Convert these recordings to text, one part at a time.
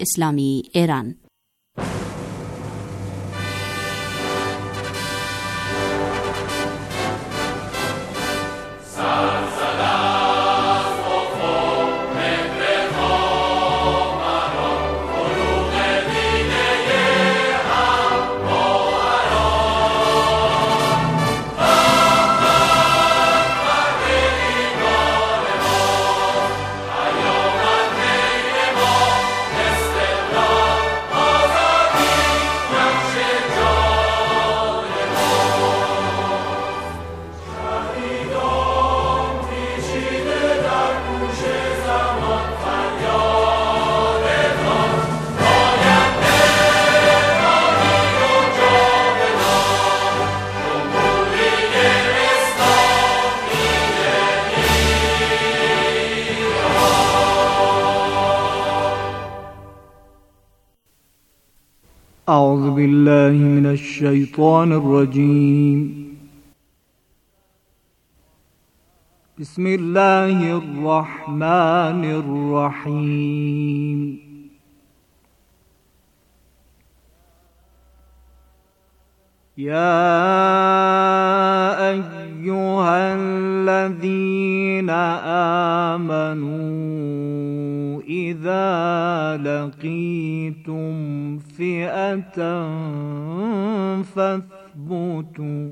اسلامی ایران. أعوذ بالله من الشيطان الرجيم. بسم الله الرحمن الرحيم. يا أيها الذين آمنوا إذا لقيتم فئة فاثبتوا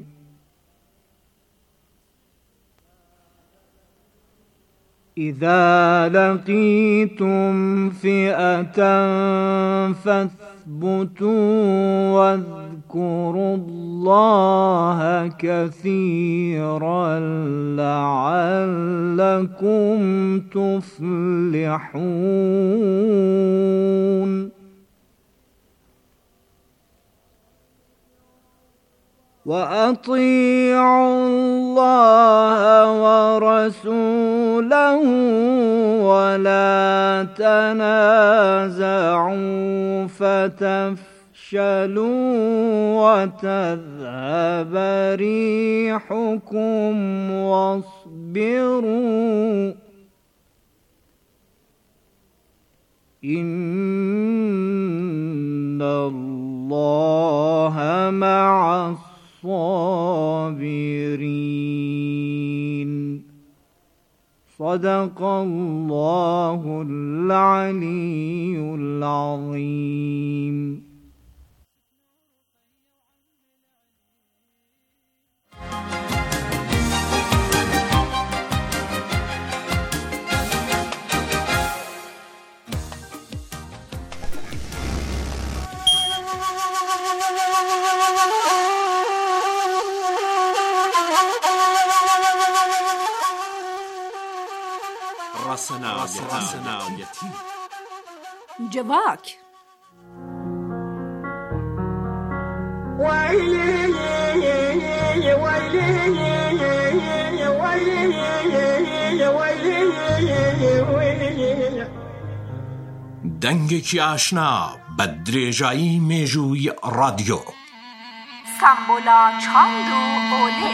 واذكروا الله كثيرا لعلكم تفلحون. وأطيعوا الله ورسوله ولا تنازعوا فتفشلوا وتذهب ريحكم واصبروا إن الله مع الصابرين. صدق الله العلي العظيم. رسنایتی جواک دەنگێکی ئاشنا بە درێژایی مێژووی رادیۆ. سامبولا چاند و ئۆلێ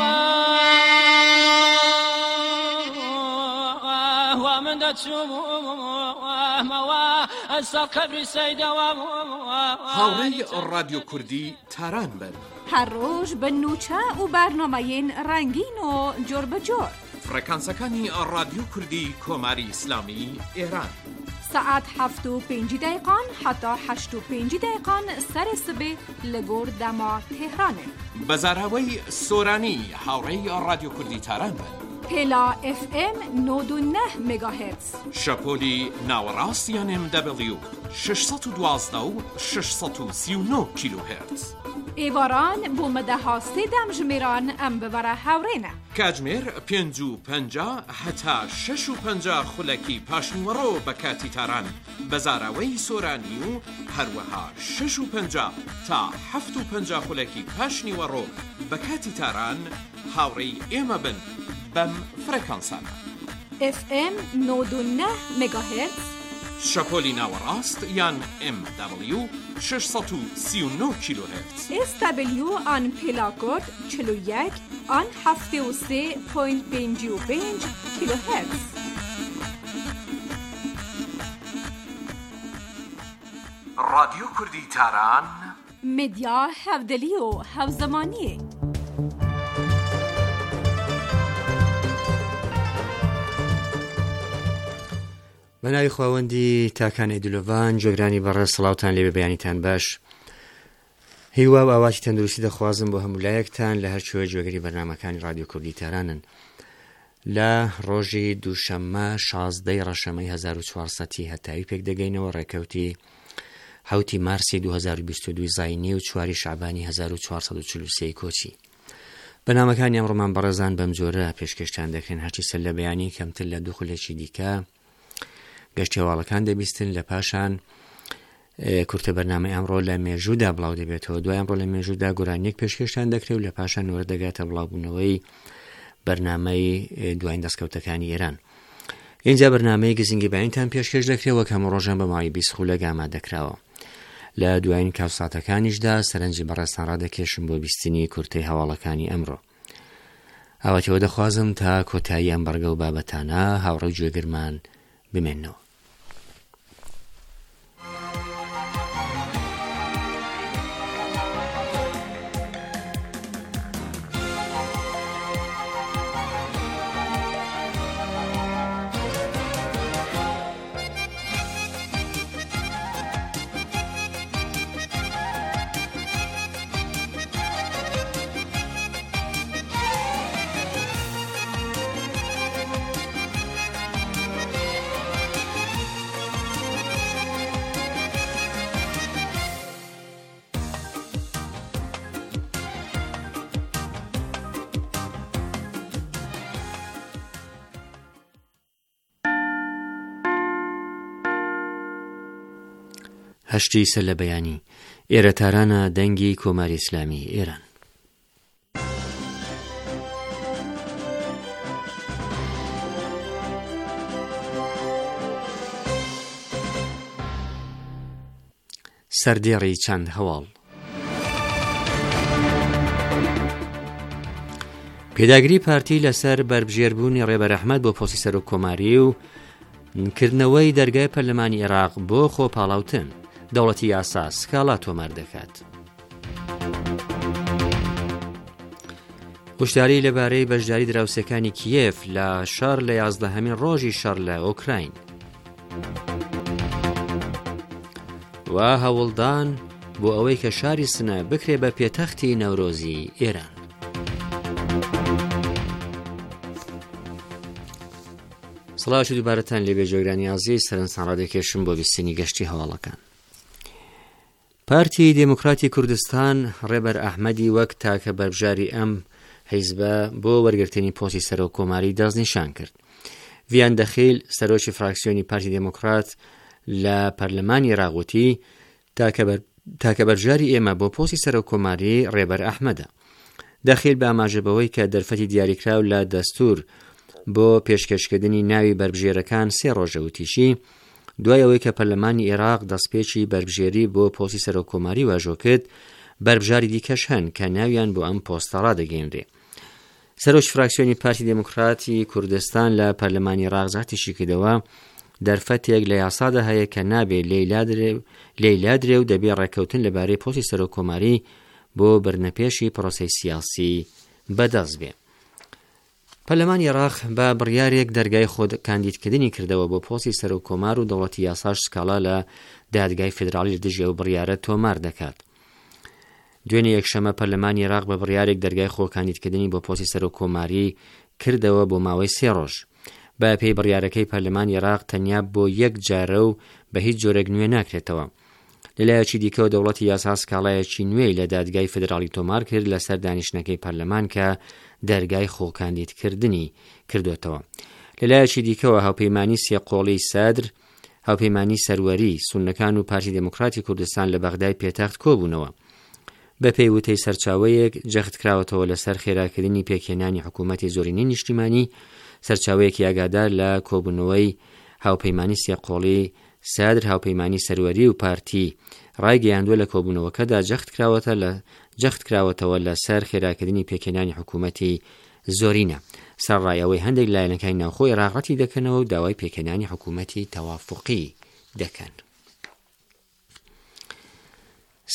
هاوڕێی رادیۆ کوردی تاران بن. هەر ڕۆژ بە نوچە و بەرنامەیەن ڕەنگین و جۆر بەجۆر. فڕێکانسەکانی رادیۆ کوردی کۆماری ئیسلامی ئێران. ساعت 7:05 حتا 8:05 سەر سبێ لەگۆر دەما تێهرانێ. بەزاراوەی سۆرانی هاوڕێی رادیۆ کوردی تاران بن. پێلا FM 99 مگاهرتز. شەپۆلی ناوەڕاستیان MW 612 و 639 کیلوهرتز. ئێواران بۆ مەدەها سێدەم ژمێران ئەم ببەرە هاوڕێنە. کاتژمێر 5:50 هەتا 6:50 خولەکی پاشنیوەڕۆ بە کاتی تاران بەزاراوەی سۆرانی و هەروەها 6:50 تا 7:50 خولەکی پاشنیوەڕۆ بە کاتی تاران هاوڕێی ئێمە بن بەم فرەکانسانە. FM 99 مگاهرتز. شەپۆلی ناوەڕاست یان MW 639 کیلوهرتز. SW آن پێلاکۆد 41 آن 73.55 کیلوهرتز. رادیو کوردی تاران مدیا هەودەلی و هەوزەمانیە. بەناوی خواوەندی تاکانی دلۆڤان جۆگرانی بەڕێز سڵاوتان لێ بەیانیتان باش. هیوا و ئاواتی تەندروستی دەخوازم بۆ هەمولایەکتان لە هەر شوێ جۆگەری بەرنامەکانی رادیۆ کوردی تارانن. لە ڕۆژی دووشەممە 16 ڕەشەمەی 1400 هەتاوی پێک دەگەینەوە ڕێکەوتی 7 مارسی 2022 زاینی و 4 شعبانی 1443 کۆچی. بەنامەکانی ئەمڕۆمان بەڕێزان بەم جۆرە پێشکەشتان دەکەن هەرچی سەر لە بەیانی کەمتر لە دوو خولێکی دیکە گەشتی هەواڵەکان دەبیستن لە پاشان کورتە بەرنامەی ئەمڕۆ لە مێژوودا بڵاو دەبێتەوە. دوای ئەمڕۆ لە مێژوودا گۆرانیەک پێشکەشتان دەکرێت و لە پاشان وەرە دەگاتە بڵاوبوونەوەی بەرنامەی دوایین دەستکەوتەکانی ئێران. اینجا بەرنامەی گزینگی بەیانتان پێشکەش دەکرێت وەک هەموو ڕۆژان بە ماوەی 20 خولەک ئامادەکراوە. لە دوایین کاوساتەکانیشدا سەرنجی بەڕێستان ڕادەکێشم بۆ بیستنی کورتەی هەواڵەکانی ئەمڕۆ. ئاواتەوە دەخوازم تا کۆتایی ئەم بەڕگە و بابەتانە هاوڕێی گوێگرمان بمێنەوە. هەشتی سەر لە بەیانی ئێرە تارانە دەنگی کۆماری ئیسلامی ئێران. سەردێڕی چەند هەواڵ. پێداگری پارتی لەسەر بربژێربوونی ڕێبەر ئەحمەد بۆ پۆستی سەرۆککۆماری و کردنەوەی دەرگای پەرلەمانی عێراق بۆ خۆپاڵاوتن دەوڵەتی یاسا سکاڵا تۆمار دەکات. هشداری لەبارەی بەشداری دراوسەکانی کیێف لە شەڕ لە 11مین ڕۆژی شەڕ لە ئۆکراین و هەوڵدان بۆ ئەوەی کە شاری سنە بکرێ بە پێتەختی نەورۆزی ئێران. سڵاوی دووبارەتان لێبێ جۆگرانی ئازیز، سەرنجتان ڕادەکێشم بۆ بیستنی گەشتی هەواڵەکان. پارتی دموکراتی کوردستان ڕێبەر ئەحمەدی وەک تاکە بەربژاری ئەم حیزبە بۆ وەرگرتنی پۆستی سەرۆککۆماری دەستنیشان کرد. ڤیان دەخیل سەرۆکی فراکسیۆنی پارتی دموکرات لە پەرلەمانی ڕاغوتی تاکە بەربژاری ئێمە بۆ پۆستی سەرۆککۆماری ڕێبەر ئەحمەدە. دەخیل بە ئاماژەبەوەی کە دەرفەتی دیاریکراو لە دەستور بۆ پێشکەشکردنی ناوی بربژێرەکان 3 ڕۆژە وتیشی دوای ئەوەی کە پەرلەمانی عێراق دەستپێکی بربژێری بۆ پۆستی سەرۆککۆماری واژۆ کرد، بربژاری دیکەش هەن کە ناویان بۆ ئەم پۆستە ڕادەگەیەنرێ. سەرۆکی فراکسیۆنی پارتی دموکراتی کوردستان لە پەرلەمانی عێراق زاتیشی کردەوە دەرفەتێک لە یاسادا هەیە کە نابێ لێیلادرێ و دەبێ ڕێکەوتن لەبارەی پۆستی سەرۆککۆماری بۆ بردنەپێشی پرۆسەی سیاسی بەدەست بێ. پەرلەمانی عێراق بە بڕیارێک دەرگای خۆ کاندیدکردنی کردەوە بۆ پۆستی سەرۆککۆمار و دەوڵەتی یاساش سکاڵا لە دادگای فیدرالی دژێ و بڕیارە تۆمار دەکات. دوێنێ یەکشەمە پەرلەمانی عێراق بە بڕیارێک دەرگای خۆ کاندیدکردنی بۆ پۆستی سەرۆککۆماری کردەوە بۆ ماوەی 3 ڕۆژ. بە پێی بڕیارەکەی پەرلەمانی عێراق تەنیا بۆ 1 جارە و بە هیچ جۆرەك نوێ ناکرێتەوە. لەلایەکی دیکەوە دەوڵەتی یاسا سکاڵایەکی نوێی لە دادگای فیدرالی تۆمار کرد لەسەر دانیشتنەکەی پەرلەمان کە دەرگای خۆکاندیدکردنی کردوێتەوە. لەلایەکی دیکەوە هاوپەیمانی سێقۆڵی سەدر، هاوپەیمانی سەروەری سونەکان و پارتی دموکراتی کوردستان لە بەغدای پێتەخت کۆبوونەوە. بە پێی وتەی سەرچاوەیەک جەخت کراوەتەوە لەسەر خێراکردنی پێکهێنانی حکوومەتی زۆرینەی نیشتیمانی، سەرچاوەیەکی ئاگادار لە کۆبوونەوەی هاوپەیمانی سێقۆڵی سەدر، هاوپەیمانی سەروەری و پارتی ڕایگەیاندووە لە کۆبوونەوەکەدا جەخت کراوەتەوە لەسەر خێراکردنی پێکهێنانی حکوومەتی زۆرینە. سەرڕایەوەی هەندێک لایەنەکانی ناوخۆی عێراقەتی دەکەنەوە و داوای پێکهێنانی حکوومەتی تەوافقی دەکەن.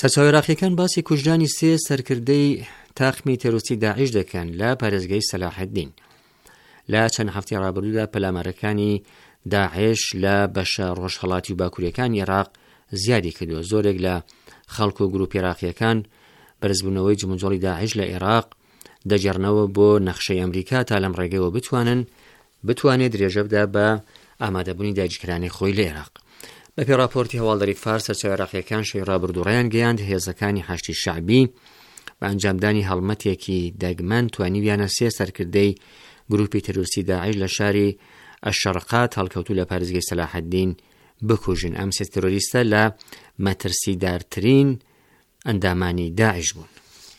سەرچاوە عێراقیەکان باسی کوژرانی سێ سەرکردەی تاقمی تێرۆریستی داعش دەکەن لە پارێزگای سەلاحەددین. لە چەند هەفتەی ڕابردوودا پەلامارەکانی داعش لە بەشە ڕۆژهەڵاتی و باکووریەکانی عێراق زیادی کردووە. زۆرێک لە خەڵک و گروپی عێراقیەکان بەرزبوونەوەی جموجۆڵی داعش لە عێراق دەجێڕنەوە بۆ نەخشەی ئەمریکا تا لەم ڕێگەیەوە بتوانێت درێژە بدا بە ئامادەبوونی داگیرکرانی خۆی لە عێراق. بەپێی راپۆرتی هەواڵدەری فارس سەرچاوە عێراقیەکان شەوی ڕابردوو ڕێیان گەیاند هێزەکانی حەشتی شەعبی بە ئەنجامدانی هەڵمەتێکی دەگمەن توانیویانە سێ سەرکردەی گروپی تەرۆریستی داعش لە شاری ئەشەرقات هەڵکەوتوو لە پارێزگای سەلاحەددین بکوژن. ئەم سێ تەرۆریستە لە مەترسیدارترین ئەندامانی داعش بوون.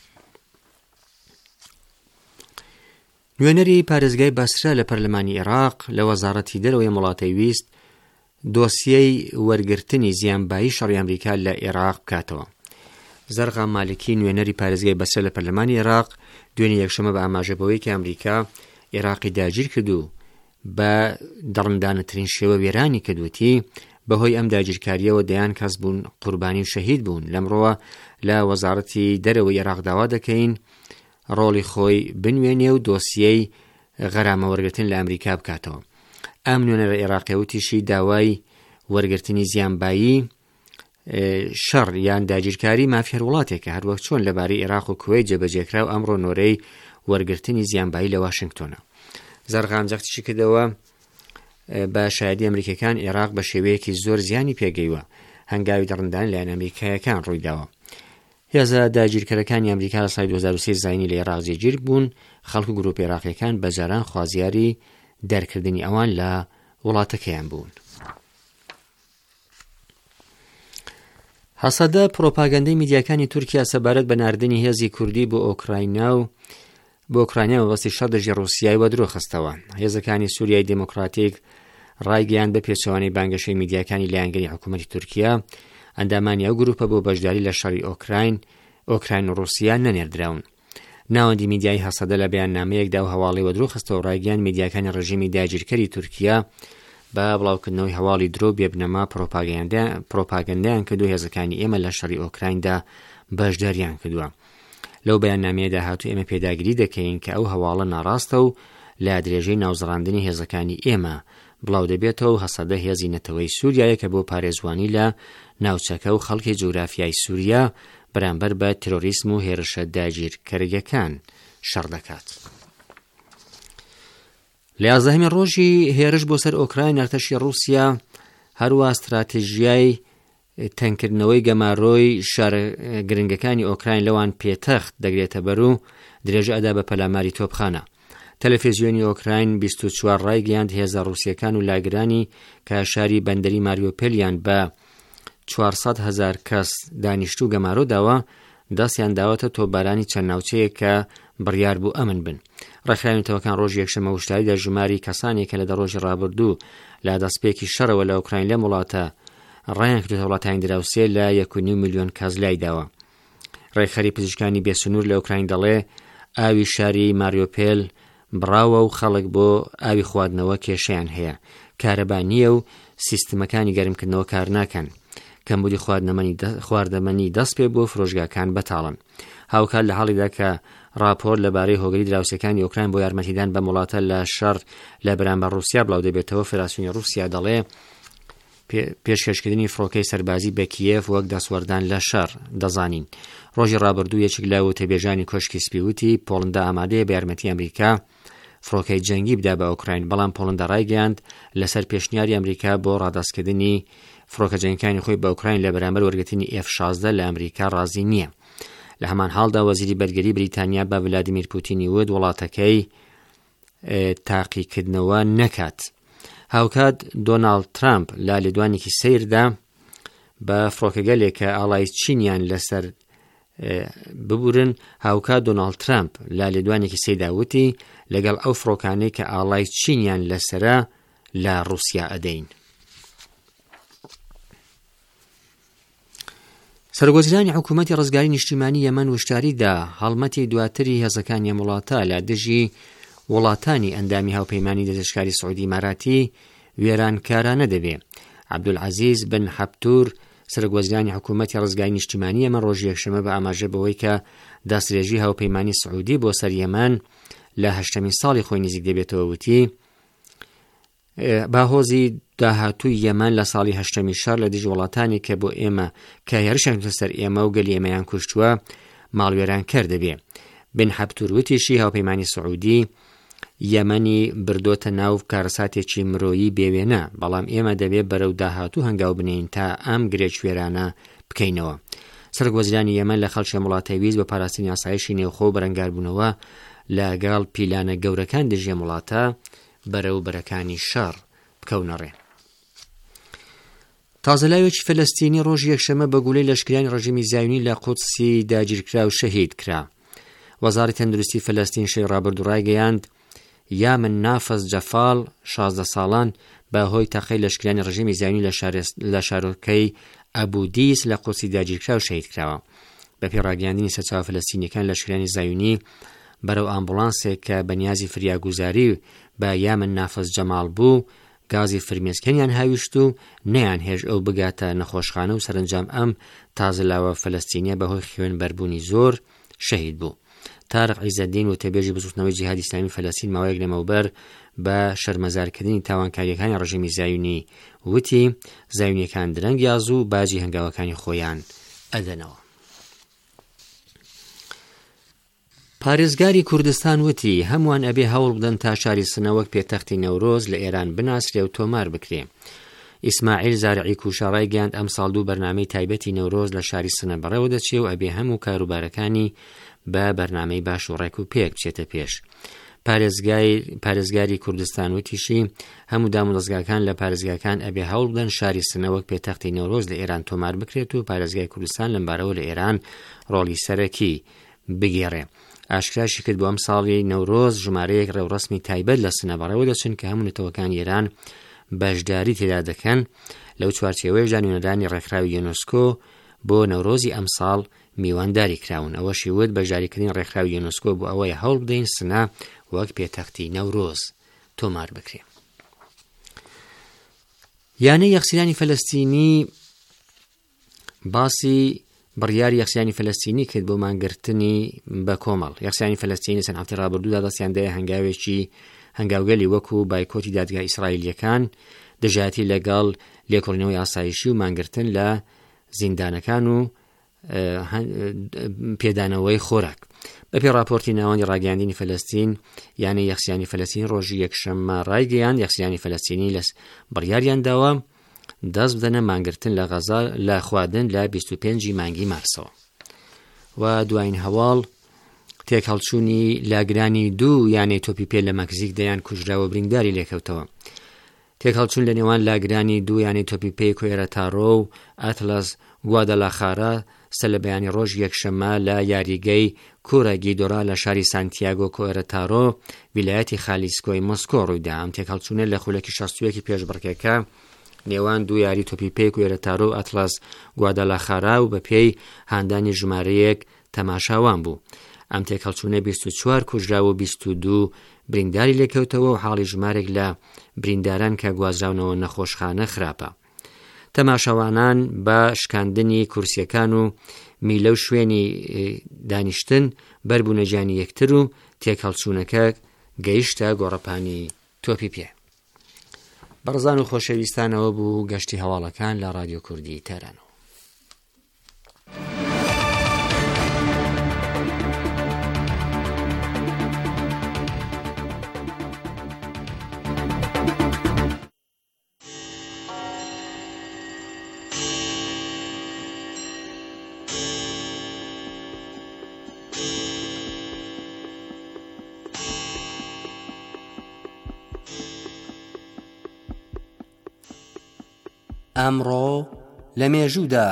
نوێنەری پارێزگای بەسرە لە پەرلەمانی عێراق لە وەزارەتی دەرەوەی وڵاتی ویست دۆسیەی وەرگرتنی زیانبایی شەڕی ئەمریکا لە عێراق بکاتەوە. زەرغا مالکی نوێنەری پارێزگای بەسرە لە پەرلەمانی عێراق دوێنێ یەکشەمە بە ئاماژەبەوەی کە ئەمریکا عێراقی داگیر کردو بە دەڕندانەترین شێوە وێرانی کردوتی بەهۆی ئەم داگیرکاریەوە دەیان کەس بوون قوربانی و شەهید بوون. لەمڕۆوە لە وەزارەتی دەرەوەی عێراق داوا دەکەین ڕۆڵی خۆی بنوێنێ و دۆسیەی غەرامە وەرگرتن لە ئەمریکا بکاتەوە. ئەم نوێنەرە عێراقیەوتیشی داوای وەرگرتنی زیانبایی شەڕ یان داگیرکاری مافیە وڵاتێکە هەروەک چۆن لەبارەی عێراق و کوێیت جێبەجێکرا و ئەمڕۆ نۆرەی وەرگرتنی زیانبایی لە واشنگتۆنە. زەرغام جەختیشی کردەوە بە شایەدی ئەمریکەکان عێراق بە شێوەیەکی زۆر زیانی پێگەیوە هەنگاوی دەڕندان لایەن ئەمریکایەکان ڕوویداوە. هێزە داگیرکەرەکانی ئەمریکا لە ساڵی 2023 زاینی لە عێراق جێگیر بوون. خەڵک و گروپی عێراقیەکان بەجاران خوازیاری دەرکردنی ئەوان لە وڵاتەکەیان بوون. هەسەدە پرۆپاگەندەی میدیاکانی تورکیا سەبارەت بە ناردنی هێزی کوردی بۆ ئۆکراینیا وەستی شەڕدەژی ڕووسیای وە درۆخستەوە. هێزەکانی سووریای دموکراتیک ڕایگەیان بە پێچەوانەی بانگەشەی میدیاکانی لایەنگەری حکوومەتی تورکیا ئەندامانی ئەو گروپە بۆ بەشداری لە شەڕی ئۆکراین و ڕووسیا نەنێردراون. ناوەندی میدیای هەسەدە لە بەیاننامەیەکدا و هەواڵی وە درۆخستەوە ڕایگەیان میدیاکانی ڕژیمی داگیرکەری تورکیا بە بڵاوکردنەوەی هەواڵی درۆ بێبنەما پرۆپاگەندەیان کردو هێزەکانی ئێمە لە شەڕی ئۆکرایندا بەشداریان کردووە. لەو بەیاننامەیەدا هاتوو ئێمە پێداگیری دەکەین کە ئەو هەواڵە ناڕاستە و لا درێژەی ناوزڕاندنی هێزەکانی ئێمە بڵاو دەبێتەوە. هەسەدە هێزی نەتەوەی سووریایە کە بۆ پارێزوانی لە ناوچەکە و خەڵکی جوگرافیای سووریا بەرامبەر بە تێرۆریسم و هێرشە داگیرکەرەکان شەڕ دەکات. لە 11 ڕۆژی هێرش بۆ سەر ئۆکراین ئەرتەشی ڕووسیا هەروە استراتیژیای تەنکردنەوەی گەماڕۆی شارە گرنگەکانی ئۆکراین لەوان پێتەخت دەگرێتە بەر و درێژە ئەدا بە پەلاماری تۆپخانە. تەلەڤیزیۆنی ئۆکراین 24 ڕایگەیاند هێزە ڕووسیەکان و لاگرانی کە شاری بەندەری ماریۆپۆلیان بە 400,000 کەس دانیشتوو گەمارۆ داوە دەستیان داوەتە تۆپبارانی چەند ناوچەیە کە بڕیار بوو ئەمن بن. ڕێکخراوێتەوەکان ڕۆژی یەکشەمە وشتاریدا ژماری کەسانێکە لە ڕۆژی ڕابردوو لا دەستپێکی شەڕەوە لە ئۆکراین لەم وڵاتە ڕایان کردوتە وڵاتانی دراوسێ لە 1.5 ملیۆن کەس لای داوە. ڕێکخەری پزیشکانی بێسنوور لە ئۆکراین دەڵێ ئاوی شاری ماریۆپۆل بڕاوە و خەڵک بۆ ئاوی خواردنەوە کێشەیان هەیە. کارەبا نییە و سیستمەکانی گەرمکردنەوە کار ناکەن. کەمبوودی خواردەمەنی دەست پێ بۆ فرۆژگاکان بەتاڵن. هاوکات لە حاڵیدا کە راپۆر لەبارەی هۆگری دراوسەکانی ئۆکراین بۆ یارمەتیدان بە وڵاتە لە شەڕ لە بەرامبەر ڕووسیا بڵاو دەبێتەوە. فێدراسیۆنی ڕووسیا دەڵێ پێشکەشکردنی فڕۆکەی سەربازی بە کیێف وەک دەسوەردان لە شەڕ دەزانین. ڕۆژی ڕابردوو یەکێک لە وتەبێژانی کۆشکی سپیوتی پۆڵندا ئامادەیە بە یارمەتی ئەمریکا فڕۆکەی جەنگی بدا بە ئۆکراین، بەڵام پۆڵندا ڕایگەیاند لەسەر پێشنیاری ئەمریکا بۆ ڕادەستکردنی فڕۆکە جەنگەکانی خۆی بە ئۆکراین لە بەرامبەر وەرگرتنی F-16 لە ئەمریکا ڕازی نییە. لە هەمان حاڵدا وەزیری بەرگەری بریتانیا بە ڤلادیمیر پوتینی وت وڵاتەکەی تاقیکردنەوە نەکات. هاوکات دۆناڵد ترامپ لە لێدوانێکی سەیردا بە فڕۆکەگەلێک کە ئاڵای چینیان لەسەر ببورن. هاوکات دۆناڵد ترامپ لە لێدوانێکی سەیردا وتی لەگەڵ ئەو فڕۆکانەی کە ئاڵای چینیان لەسرە لە ڕووسیا ئەدەین. سەرگۆزیرانی حکوومەتی ڕزگاری نیشتیمانی یەمەن وشتاریدا هەڵمەتی دواتری هێزەکانی وڵاتە لە دژی وڵاتانی ئەندامی هاوپەیمانی دەستشکاری سعودی ئیماراتی وێرانکارانە دەبێ. عەبدولعەزیز بن حەبتور سەرۆکوەزیرانی حکوومەتی ڕزگای نیشتیمانی ئێمە ڕۆژی یەکشەمە بە ئاماژە بەوەی کە دەستدرێژی هاوپەیمانی سعودی بۆ سەر یەمەن لە 8مین ساڵی خۆی نزیک دەبێتەوە وتی باهۆزی داهاتووی یەمەن لە ساڵی 8می شار لە دژ وڵاتانی کە بۆ ئێمە کە هێرشیان سەر ئێمە و گەلی ئێمەیان کوشتووە ماڵوێران کردەبێ. بن حەبتور وتیشی هاوپەیمانی سعودی یەمەنی بردۆتە ناو کارەساتێکی مرۆیی بێوێنە، بەڵام ئێمە دەبێت بەرەو داهاتوو هەنگاو بنین تا ئەم گرێچوێرانە بکەینەوە. سەرۆکوەزیرانی یەمەن لە خەڵکی وڵاتەی ویست بە پاراستنی ئاسایشی نێوخۆ و بەرەنگاربوونەوە لەگەڵ پیلانە گەورەکان دژێ وڵاتە بەرەو بەرەکانی شەڕ بکەونەڕێ. تازەلاوێکی فەلەستینی ڕۆژی یەکشەمە بە گوڵەی لەشکریانی ڕژیمی زایونی لە قودسی داگیرکرا و شەهید کرا. وەزارەتی تەندروستی فەلەستین شەی ڕابردوو ڕایگەیاند یامن نافەز جەفاڵ 16 ساڵان بەهۆی تەقەی لەشکریانی ڕژیمی زایونی لە شارۆکەی ئەبودیس لە قودسی داگیرکرا و شەهید کراوە. بەپێی ڕاگەیاندنی سەرچاوە فەلەستینیەکان لەشکریانی زایونی بەرەو ئامبوڵانسێک کە بەنیازی فریاگوزاری بە یامن نافەز جەماڵ بوو گازی فرمێسکەنیان هاویشت و نەیان هێژ ئەو بگاتە نەخۆشخانە و سەرنجام ئەم تازەلاوە فەلەستینیە بەهۆی خوێن بەربوونی زۆر شەهید بوو. تارق عیزەدین و تێبێژی بچووکنەوەی جیهادی ئیسلامی فەلەستین ماوەیەک لەمەوبەر بە شەرمەزارکردنی تاوانکاریەکانی ڕژیمی زایونی وتی زایونیەکان درەنگ یاز و باجی هەنگاوەکانی خۆیان ئەدەنەوە. پارێزگاری کوردستان وتی هەمووان ئەبێ هەوڵ بدەن تا شاری سنە وەک پێتەختی نەورۆز لە ئێران بناسرێ و تۆمار بکرێ. ئیسماعیل زارعی کوشاڕای گەاند ئەم ساڵ دوو بەرنامەی تایبەتی نەورۆز لە شاری سنە بەڕێوە دەچێ و ئەبێ هەموو کاروبارەکانی بە بەرنامەی باش و ڕێک و پێک بچێتە پێش. پارێزگاری کوردستان وتیشی هەموو دام و دەستگاکان لە پارێزگاکان ئەبێ هەوڵ بدەن شاری سنە وەک پێتەختی نەورۆز لە ئێران تۆمار بکرێت و پارێزگای کوردستان لەمبارەوە لە ئێران ڕۆڵی سەرەکی بگێڕێ. ئاشکراشی کرد بۆ ئەم ساڵی نەورۆز ژمارەیەک ڕێوڕسمی تایبەت لە سنە بەڕێوە دەچن کە هەموو نەتەوەکانی ئێران بەشداری تێدا دەکەن. لەو چوارچێوەی ژانوێنەرانی ڕێکخراوی یونسکۆ بۆ نەورۆزی ئەم ساڵ میوانداری کراون. ئەوەشی وت بەشداریکردنی ڕێکخراوی یونسکۆ بۆ ئەوەی هەوڵ بدەین سنە وەک پێتەختی نەورۆز تۆمار بکرێ. یانەی یەخسیرانی فەلەستینی باسی بڕیاری یەخسیانی فەلەستینی کرد بۆ مانگرتنی بە کۆمەڵ. یەخسیانی فەلەستینی سەن هەفتی ڕابردوودا دەستیان دایە هەنگاوگەلی وەکو بایکۆتی دادگای ئیسرائیلیەکان دژایەتی لەگەڵ لێکۆڵینەوەی ئاسایشی و مانگرتن لە زیندانەکان و پێدانەوەی خۆراک. بەپێی راپۆرتی ناوەندی ڕاگەیاندنی فەلەستین یانەی یەخسیانی فەلەستین ڕۆژی یەکشەممە ڕایگەیاند یەخسیانی فەلەستینی لە بڕیاریان داوە دەست بدەنە مانگرتن لە غەزا لە خواردن لە 25 مانگی مارسەوە. و دوایین هەواڵ تێکهەڵچوونی لاگرانی دوو یانەی تۆپی پێ لە مەکزیک دەیان کوژراوە برینداری لێکەوتەوە. تێکهەڵچوون لە نێوان لاگرانی دوو یانەی تۆپی پێی کۆێرە تارۆ و ئەتلەس گوادەلاخارە سە لە بەیانی ڕۆژ یەکشەممە لە یاریگەی کۆرەگی دۆرا لە شاری سانتیاگۆ کۆێرە تارۆ ویلایەتی خالیسکۆی مۆسکۆ ڕوویدا. ئەم تێکهەڵچوونە لە خولەکی 61 پێشبڕکێکە نێوان دوو یاری تۆپی پێی کۆێرە تارۆ و ئەتلەس گوادەلاخارا و بە پێی هاندانی ژمارەیەک تەماشاوان بوو. ئەم تێکهەڵچوونە 24 کوژراوە و 22 برینداری لێکەوتەوە و حاڵی ژمارێک لە برینداران کە گوازراونەوە نەخۆشخانە خراپە. تەماشاوانان بە شکاندنی کورسیەکان و میلە و شوێنی دانیشتن بەربوونەجانی یەکتر و تێکهەڵچوونەکە گەیشتە گۆڕەپانی تۆپی پێ. بەڕزان و خۆشەویستانەوە بوو گەشتی هەواڵەکان لە رادیۆ کوردی تەرانەوە. ئەمڕۆ لە مێژوودا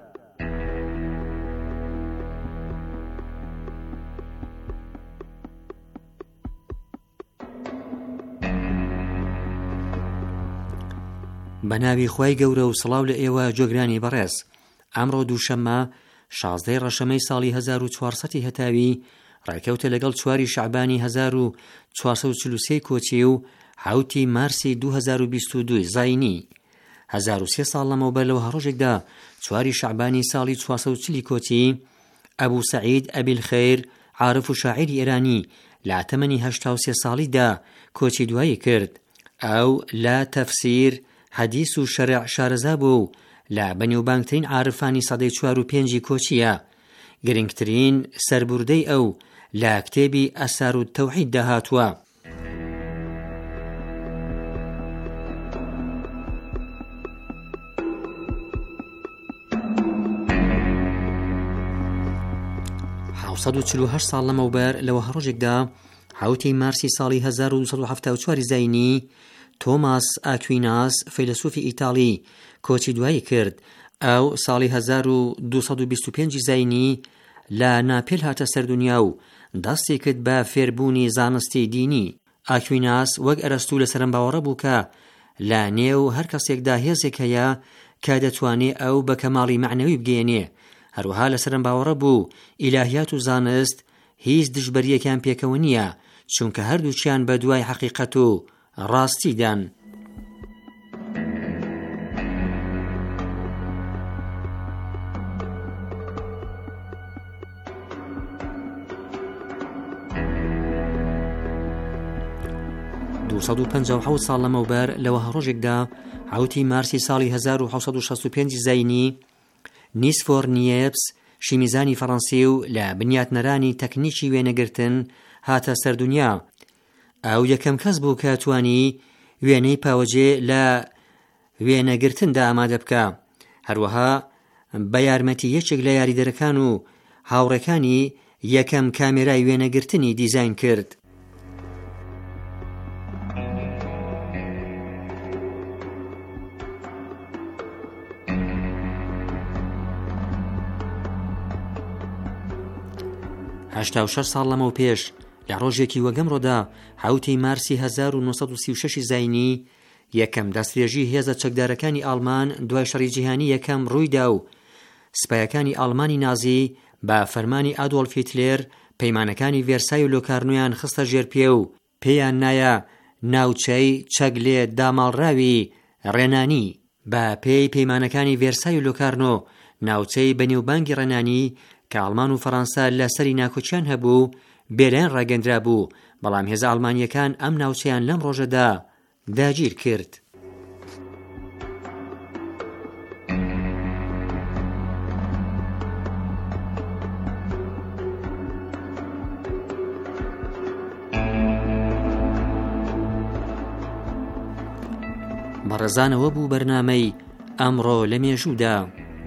بە ناوی خوای گەورە و سڵاو لە ئێوە جۆگرانی بەڕێز. ئەمڕۆ دووشەممە 16 ڕەشەمەی ساڵی 1400 هەتاوی ڕێکەوتە لەگەڵ 4 شەعبانی 1443 کۆچی و 7 مارسی 2022 زاینی. 1300 ساڵ لەمەوبەر لەوە هەڕۆژێکدا 4 شەعبانی ساڵی 440 کۆچی ئەبوو سەعید ئەبیل خەیر عارف و شاعیری ئێرانی لە تەمەنی 83 ساڵیدا کۆچی دوایی کرد. ئەو لە تەفسیر حەدیث و شەرع شارەزا بوو و لە بەنێوبانگترین عارفانی سەدەی 4 و 5 کۆچیە. گرنگترین سەربوردەی ئەو لە کتێبی ئەسار و تەوحید داهاتووە. سەد و 48 ساڵ لەمەوبەر لەوە هەڕۆژێکدا حوتی مارسی ساڵی 1274 زاینی تۆماس ئاکویناس فەیلسوفی ئیتاڵی کۆچی دوایی کرد. ئەو ساڵی 1225 زاینی لە ناپێل هاتە سەردونیا و دەستی کرد بە فێربوونی زانستی دینی. ئاکویناس وەک ئەرەستوو لە سەرم باوەڕە بوو کە لە نێو هەر کەسێکدا هێزێک هەیە کە دەتوانێت ئەو بە کەماڵی معنەوی بگەێنێ. هەروەها لە سەرم باوەڕە بوو ئیلاهیات و زانست هیچ دژبەریەکیان پێکەوە نییە، چونکە هەردووچیان بە دوای حەقیقەت و ڕاستیدان. دو سەد و 57 ساڵ لەمەوبەر لەوە هەڕۆژێکدا حوتی مارسی ساڵی 1665 زاینی نیسفۆر نیێبس شیمیزانی فەڕەنسی و لە بنیاتنەرانی تەکنیکی وێنەگرتن هاتە سەردونیا. ئەو یەکەم کەس بوو کە توانی وێنەی پاوەجێ لە وێنەگرتندا ئامادە بکە. هەروەها بە یارمەتی یەکێک لە یاریدەرەکان و هاوڕێکانی یەکەم کامێرای وێنەگرتنی دیزاین کرد. هەشتا و 6 ساڵ لەمەو پێش لە ڕۆژێکی وەگەمڕۆدا حوتی مارسی 1936 زاینی یەکەم دەستێژی هێزە چەکدارەکانی ئاڵمان دوای شەڕی جیهانی یەکەم ڕوویدا و سپایەکانی ئاڵمانی نازی بە فەرمانی ئادۆڵف هیتلێر پەیمانەکانی ڤێرسای و لۆکارنۆیان خستە ژێرپێ و پێیان نایە ناوچەی چەگلێ داماڵراوی ڕێنانی. بە پێی پەیمانەکانی ڤێرسای و لۆکارنۆ ناوچەی بەنێوبانگی ڕێنانی کە ئەڵمان و فەڕەنسا لە سەری ناکۆچیان هەبوو بێلایەن ڕاگەندرا بوو، بەڵام هێزە ئەڵمانیەکان ئەم ناوچەیان لەم ڕۆژەدا داگیر کرد. بەڕێزانەوە بوو بەرنامەی ئەمڕۆ لە مێژوودا.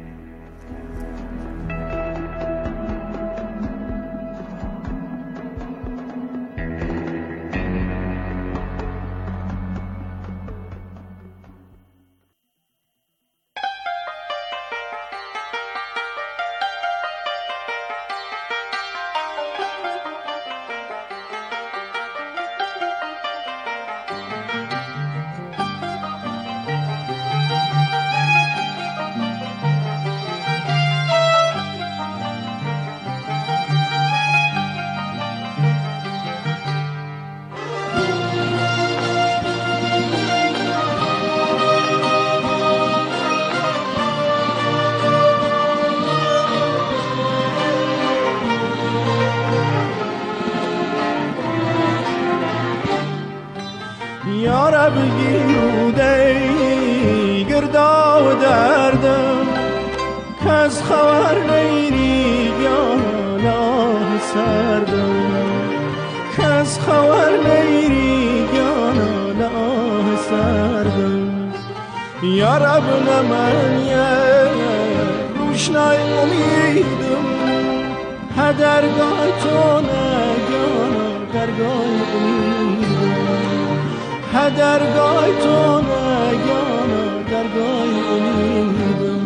بگیرودەی گردا و دەردم کەس خەوەر نەیری گیانە سەردم کەس خەوەر نەیری گیانە سەردم یا رب نەمەنیە روشنای ئومیدم هەدەرگای تۆ نەگیانە دەرگای ئومیدم هەدەرگای تۆ نەگیانە دەرگای ئومیدم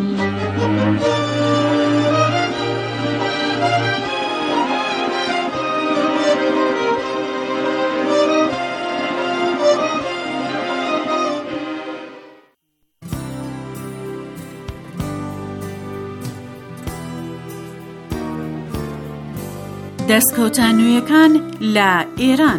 دەستکەوتە نوێیەکان لە ئێران.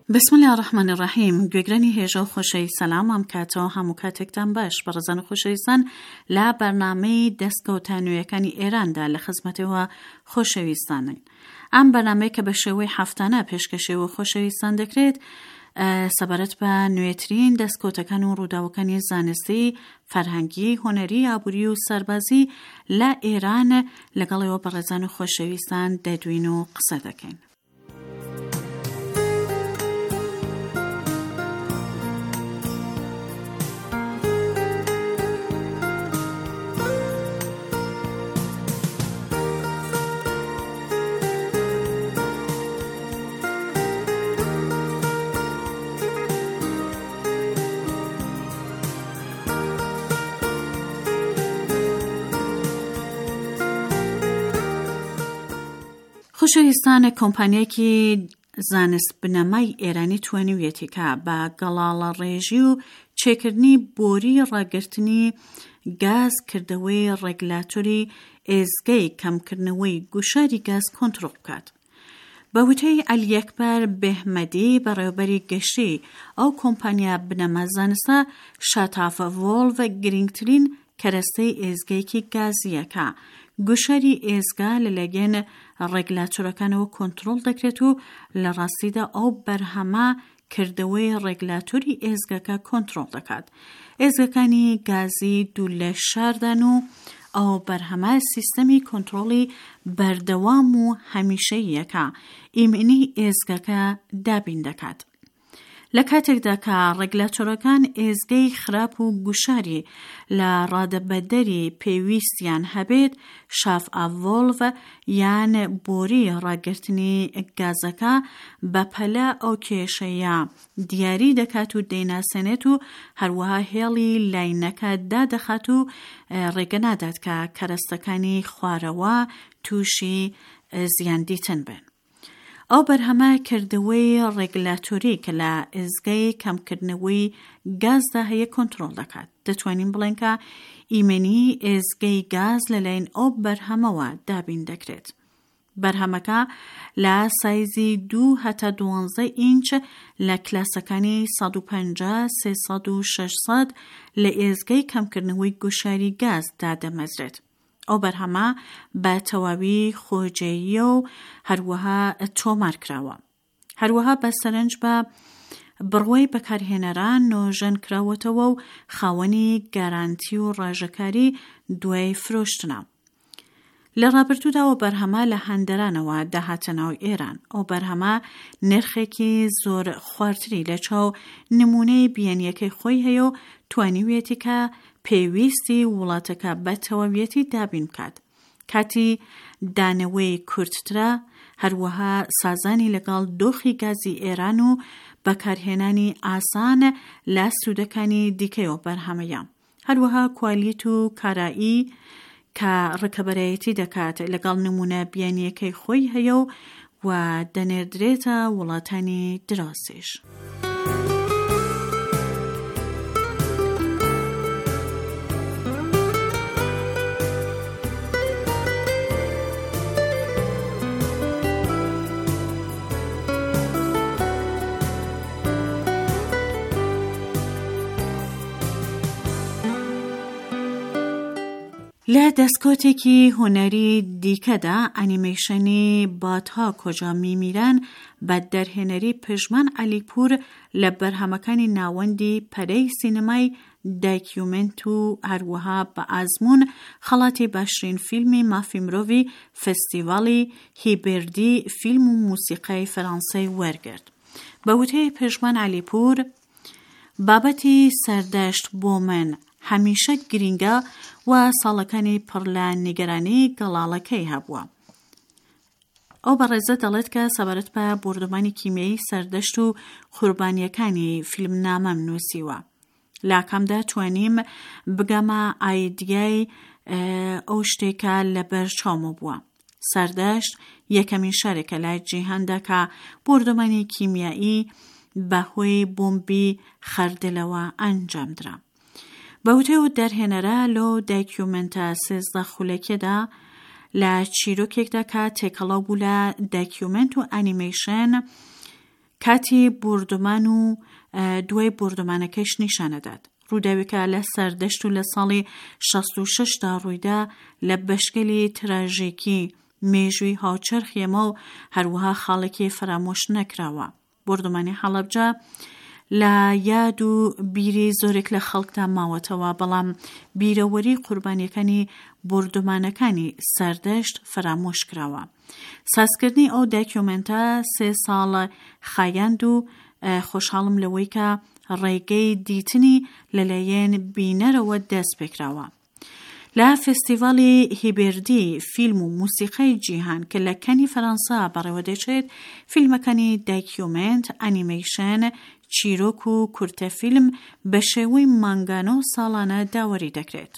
بسم الله الرحمن الرحیم. گوێگرانی هێژە و خۆشەی سەلام ئەم کاتەوە هەموو کاتێکتان باش. بەڕێزان و خۆشەویستان لە بەرنامەی دەستکەوتە نوێیەکانی ئێراندا لە خزمەتەوە خۆشەویستانن. ئەم بەرنامەی کە بە شێوەی هەفتانە پێشکەشەوە خۆشەویستان دەکرێت سەبارەت بە نوێترین دەستکەوتەکان و ڕووداوەکانی زانستی، فەرهەنگی، هۆنەری، ئابووری و سەربازی لە ئێران لەگەڵەوە بەڕێزان و خۆشەویستان دەدوین و قسە دەکەین. خۆشەویستانە کۆمپانیایەکی زانست بنەمای ئێرانی توانیویەتی کە بە گەڵاڵە ڕێژی و چێکردنی بۆری ڕاگررتنی گاز کردەوەی ڕێگلاتۆری ئێزگەی کەمکردنەوەی گوشاری گاز کۆنتڕۆڵ بکات. بە وتەی عەلیەکبەر بێحمەدی بەڕێوەبەری گەشتی ئەو کۆمپانیا بنەمە زانستە شاتافە ڤۆڵڤ گرنگترین کەرەستەی ئێزگەیەکی گازیەکە. گوشاری ئێزگا لەلایەن ڕێگلاتۆرەکانەوە کۆنتڕۆڵ دەکرێت و لە ڕاستیدا ئەو بەرهەمە کردەوەی ڕێگلاتۆری ئێزگەکە کۆنتڕۆڵ دەکات. ئێزگەکانی گازی دوو لە شاردان و ئەو بەرهەمە سیستەمی کۆنتڕۆڵی بەردەوام و هەمیشەییەکە ئیمنی ئێزگەکە دابین دەکات. لە کاتێکدا کە ڕێگلاتۆرەکان ئێزگەی خراپ و گوشاری لە ڕادەبەدەری پێویستیان هەبێت، شاف ئاڤۆڵڤ یان بۆری ڕاگررتنی گازەکە بە پەلە ئەو کێشەیە دیاری دەکات و دەیناسێنێت و هەروەها هێڵی لاینەکە دادەخات و ڕێگە نادات کە کەرەستەکانی خوارەوە تووشی زیاندیتن بن. ئەو بەرهەمە کردەوەی ڕێگلاتۆری کە لە ئێزگەی کەمکردنەوەی گازدا هەیە کۆنتڕۆڵ دەکات. دەتوانین بڵێن کە ئیمنی ئێزگەی گاز لەلایەن ئەو بەرهەمەوە دابین دەکرێت. بەرهەمەکە لە سایزی 2 هەتا 12 ئینچ لە کلاسەکانی 150 300 و 600 لە ئێزگەی کەمکردنەوەی گوشاری گاز دادەمەزرێت. ئەو بەرهەمە بە تەواوی خۆجێیە و هەروەها تۆمار کراوە. هەروەها بە سەرنج بە بڕوەی بەکارهێنەران نۆژەن کراوەتەوە و خاوەنی گارانتی و ڕاژەکاری دوای فرۆشتنە. لە ڕابردووداوە بەرهەمە لە هەندەرانەوە داهاتە ناو ئێران. ئەو بەرهەمە نرخێکی زۆر خواردتری لە چاو نمونەی بیانیەکەی خۆی هەیە و توانیویەتی کە پێویستی وڵاتەکە بە تەواویەتی دابین بکات. کاتی دانەوەی کورتترە، هەروەها سازانی لەگەڵ دۆخی گازی ئێران و بەکارهێنانی ئاسان لە سوودەکانی دیکەیەوە بەرهەمەیە. هەروەها کوالیت و کارایی کە ڕکەبەرایەتی دەکات لەگەڵ نمونە بیانیەکەی خۆی هەیە و دەنێردرێتە وڵاتانی دراسیش. لە دەستکۆتێکی هۆنەری دیکەدا ئەنیمەیشنی باتها کۆجا میمیران بە دەرهێنەری پژمان عەلیپور لە بەرهەمەکانی ناوەندی پەرەی سینەمای داکیومنت و هەروەها بە ئازمون خەڵاتی باشترین فیلمی مافی مرۆڤی فستیڤاڵی هیبردی فیلم و موسیقای فەرەنسای وەرگرت. بە وتەی پژمان عەلیپور، بابەتی سەردەشت بۆ من هەمیشە گرینگە و ساڵەکانی پڕ لە نیگەرانی گەڵاڵەکەی هەبووە. ئەو بەڕێزە دەڵێت کە سەبارەت بە بردومانی کیمیایی سەردەشت و قوربانیەکانی فیلمنامەم نووسیوە. لاکەمدا توانیم بگەمە ئایدیای ئەو شتێکە لەبەر چاومە بووە. سەردەشت یەکەمین شارێکە لە جیهاندا کە بردومانی کیمیایی بەهۆی بۆمبی خەردلەوە ئەنجامدرا. بەوتەی و دەرهێنەرە لۆ داکیومنتە 13 خولەکێدا لە چیرۆکێکدا کە تێکەڵاو بوو لە داکیومنت و ئەنیمەیشن کاتی بوردومان و دوای بوردومانەکەیش نیشانەدات. ڕووداوێکە لە سەردەشت و لە ساڵی 66دا ڕوویدا لە بەشکەلی تراژێکی مێژووی هاوچەرخێمە و هەروەها خاڵێکی فرامۆش نەکراوە. بوردومانی حەڵەبجە لە یاد و بیری زۆرێک لە خەڵکدا ماوەتەوە، بەڵام بیرەوەری قوربانیەکانی بوردومانەکانی سەردەشت فرامۆش کراوە. سازکردنی ئەو داکیۆمنتە 3 ساڵە خایاند و خۆشحاڵم لەوەی کە ڕێگەی دیتنی لەلایەن بینەرەوە دەست پێکراوە. لە فستیڤالی هیبردی فیلم و موسیقای جیهان کە لە کەنی فەرەنسا بەڕێوە دەچێت، فیلمەکانی داکیۆمنت، ئەنیمەیشن، چیرۆک و کورتە فیلم بە شێوەی مانگانە و ساڵانە داوەری دەکرێت.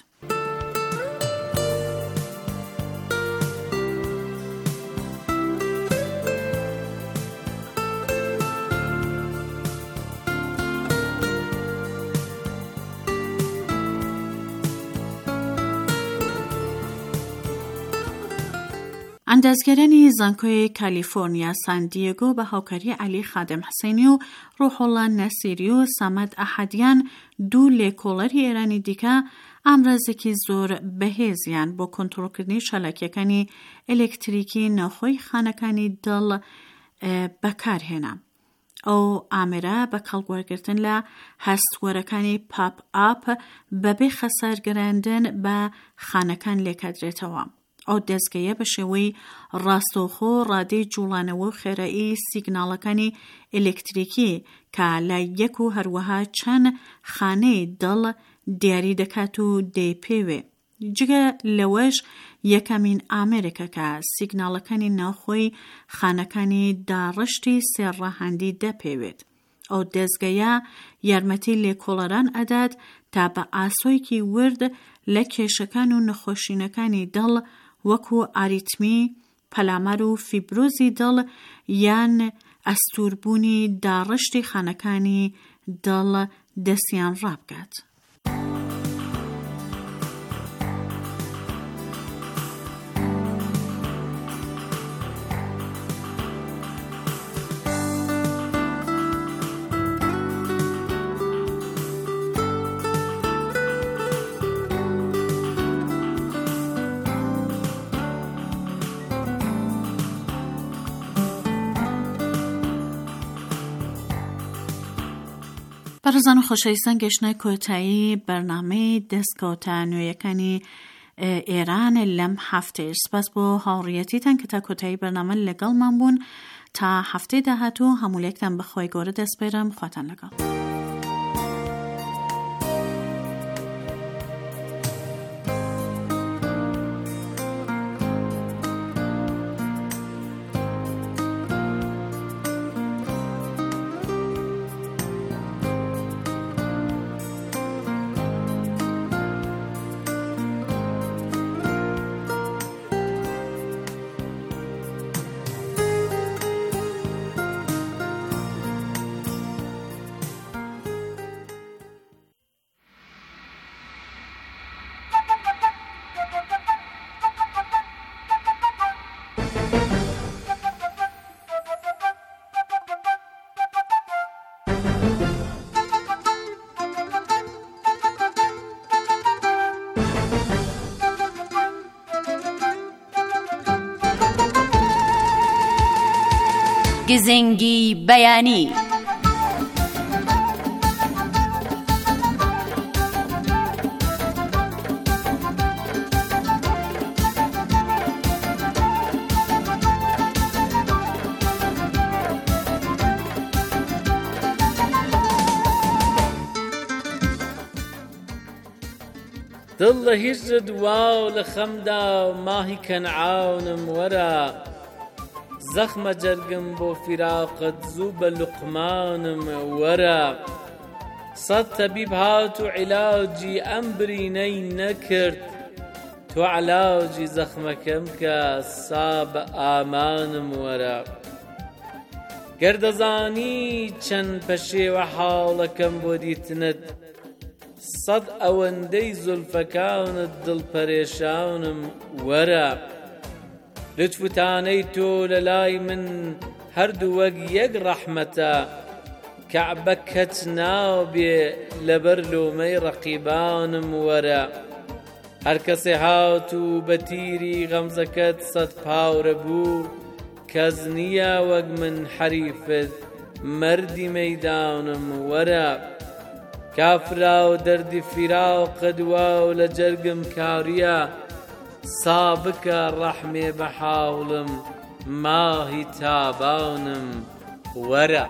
ئەندازگەرانی زانکۆی کالیفۆرنیا سان دیێگۆ بە هاوکاری عەلی خادم حسێنی و ڕۆحوڵڵا نەسیری و سامەد ئەحەدیان، 2 لێکۆڵەری ئێرانی دیکە، ئامڕازێکی زۆر بەهێزیان بۆ کۆنتڕۆلکردنی چالاکیەکانی ئێلێکتریکی ناوخۆی خانەکانی دڵ بەکارهێنا. ئەو ئامێرە بە کەڵگوەرگرتن لە هەستوەرەکانی پاپ ئاپ بەبێ خەسارگەراندن بە خانەکان لێکەدرێتەوە. ئەو دەستگەیە بە شێوەی ڕاستەوخۆ ڕادەی جوڵانەوە و خێرایی سیگناڵەکانی ئێلێکتریکی کە لای یەک و هەروەها چەند خانەی دڵ دیاری دەکات و دەیپێوێ. جگە لەوەش یەکەمین ئامێرێکە کە سیگناڵەکانی ناوخۆی خانەکانی داڕشتی سێڕەهەندی دەپێوێت. ئەو دەستگەیە یارمەتی لێکۆڵەران ئەدات تا بە ئاسۆیەکی ورد لە کێشەکان و نەخۆشینەکانی دڵ وەکو ئاریتمی، پەلامەر و فیبرۆزی دڵ یان ئەستووربوونی داڕشتی خانەکانی دڵ دەستیان ڕابکات. بەڕێزان و خۆشەویستان، گەشتنەوەی کۆتایی بەرنامەی دەستکەوتە نوێیەکانی ئێران لەم هەفتەیە. سپاس بۆ هاوڕێیەتیتان کە تا کۆتایی بەرنامە لەگەڵمان بوون. تا هەفتەی داهاتوو هەموو بەخوای گەورە دەسپێرم. خواتان لەگەڵ. گزنگی بەیانی. دڵ لە هیجرت واو لە خەمدا و ماهی کەنعاونم وەرە، زەخمە جەرگم بۆ فیراقت زوو بە لوقمانم وەرە. سەد تەبیب هات و عیلاجی ئەم برینەی نەکرد، تۆ علاجی زەخمەکەم کە سا بە ئامانم وەرە. گەردەزانی چەند پەشێوە حاڵەکەم بۆ دیتنت، سەد ئەوەندەی زولفەکانت دڵپەرێشانم وەرە. لطفوتانەی تۆ لە لای من هەردوو وەک یەک ڕەحمەتە کەعبە کەچ ناو بێ لەبەر لۆمەی ڕەقیبانم وەرە هەر کەسێ هات و بە تیری غەمزەکەت سەد پاورە بوو کەس نییە وەک من حەریفت مەردی مەیدانم وەرە کافرا و دەردی فیراقت وا و لە جەرگم کاریە سا بکە ڕەحمێ بە حاوڵم ماهی تابانم وەرە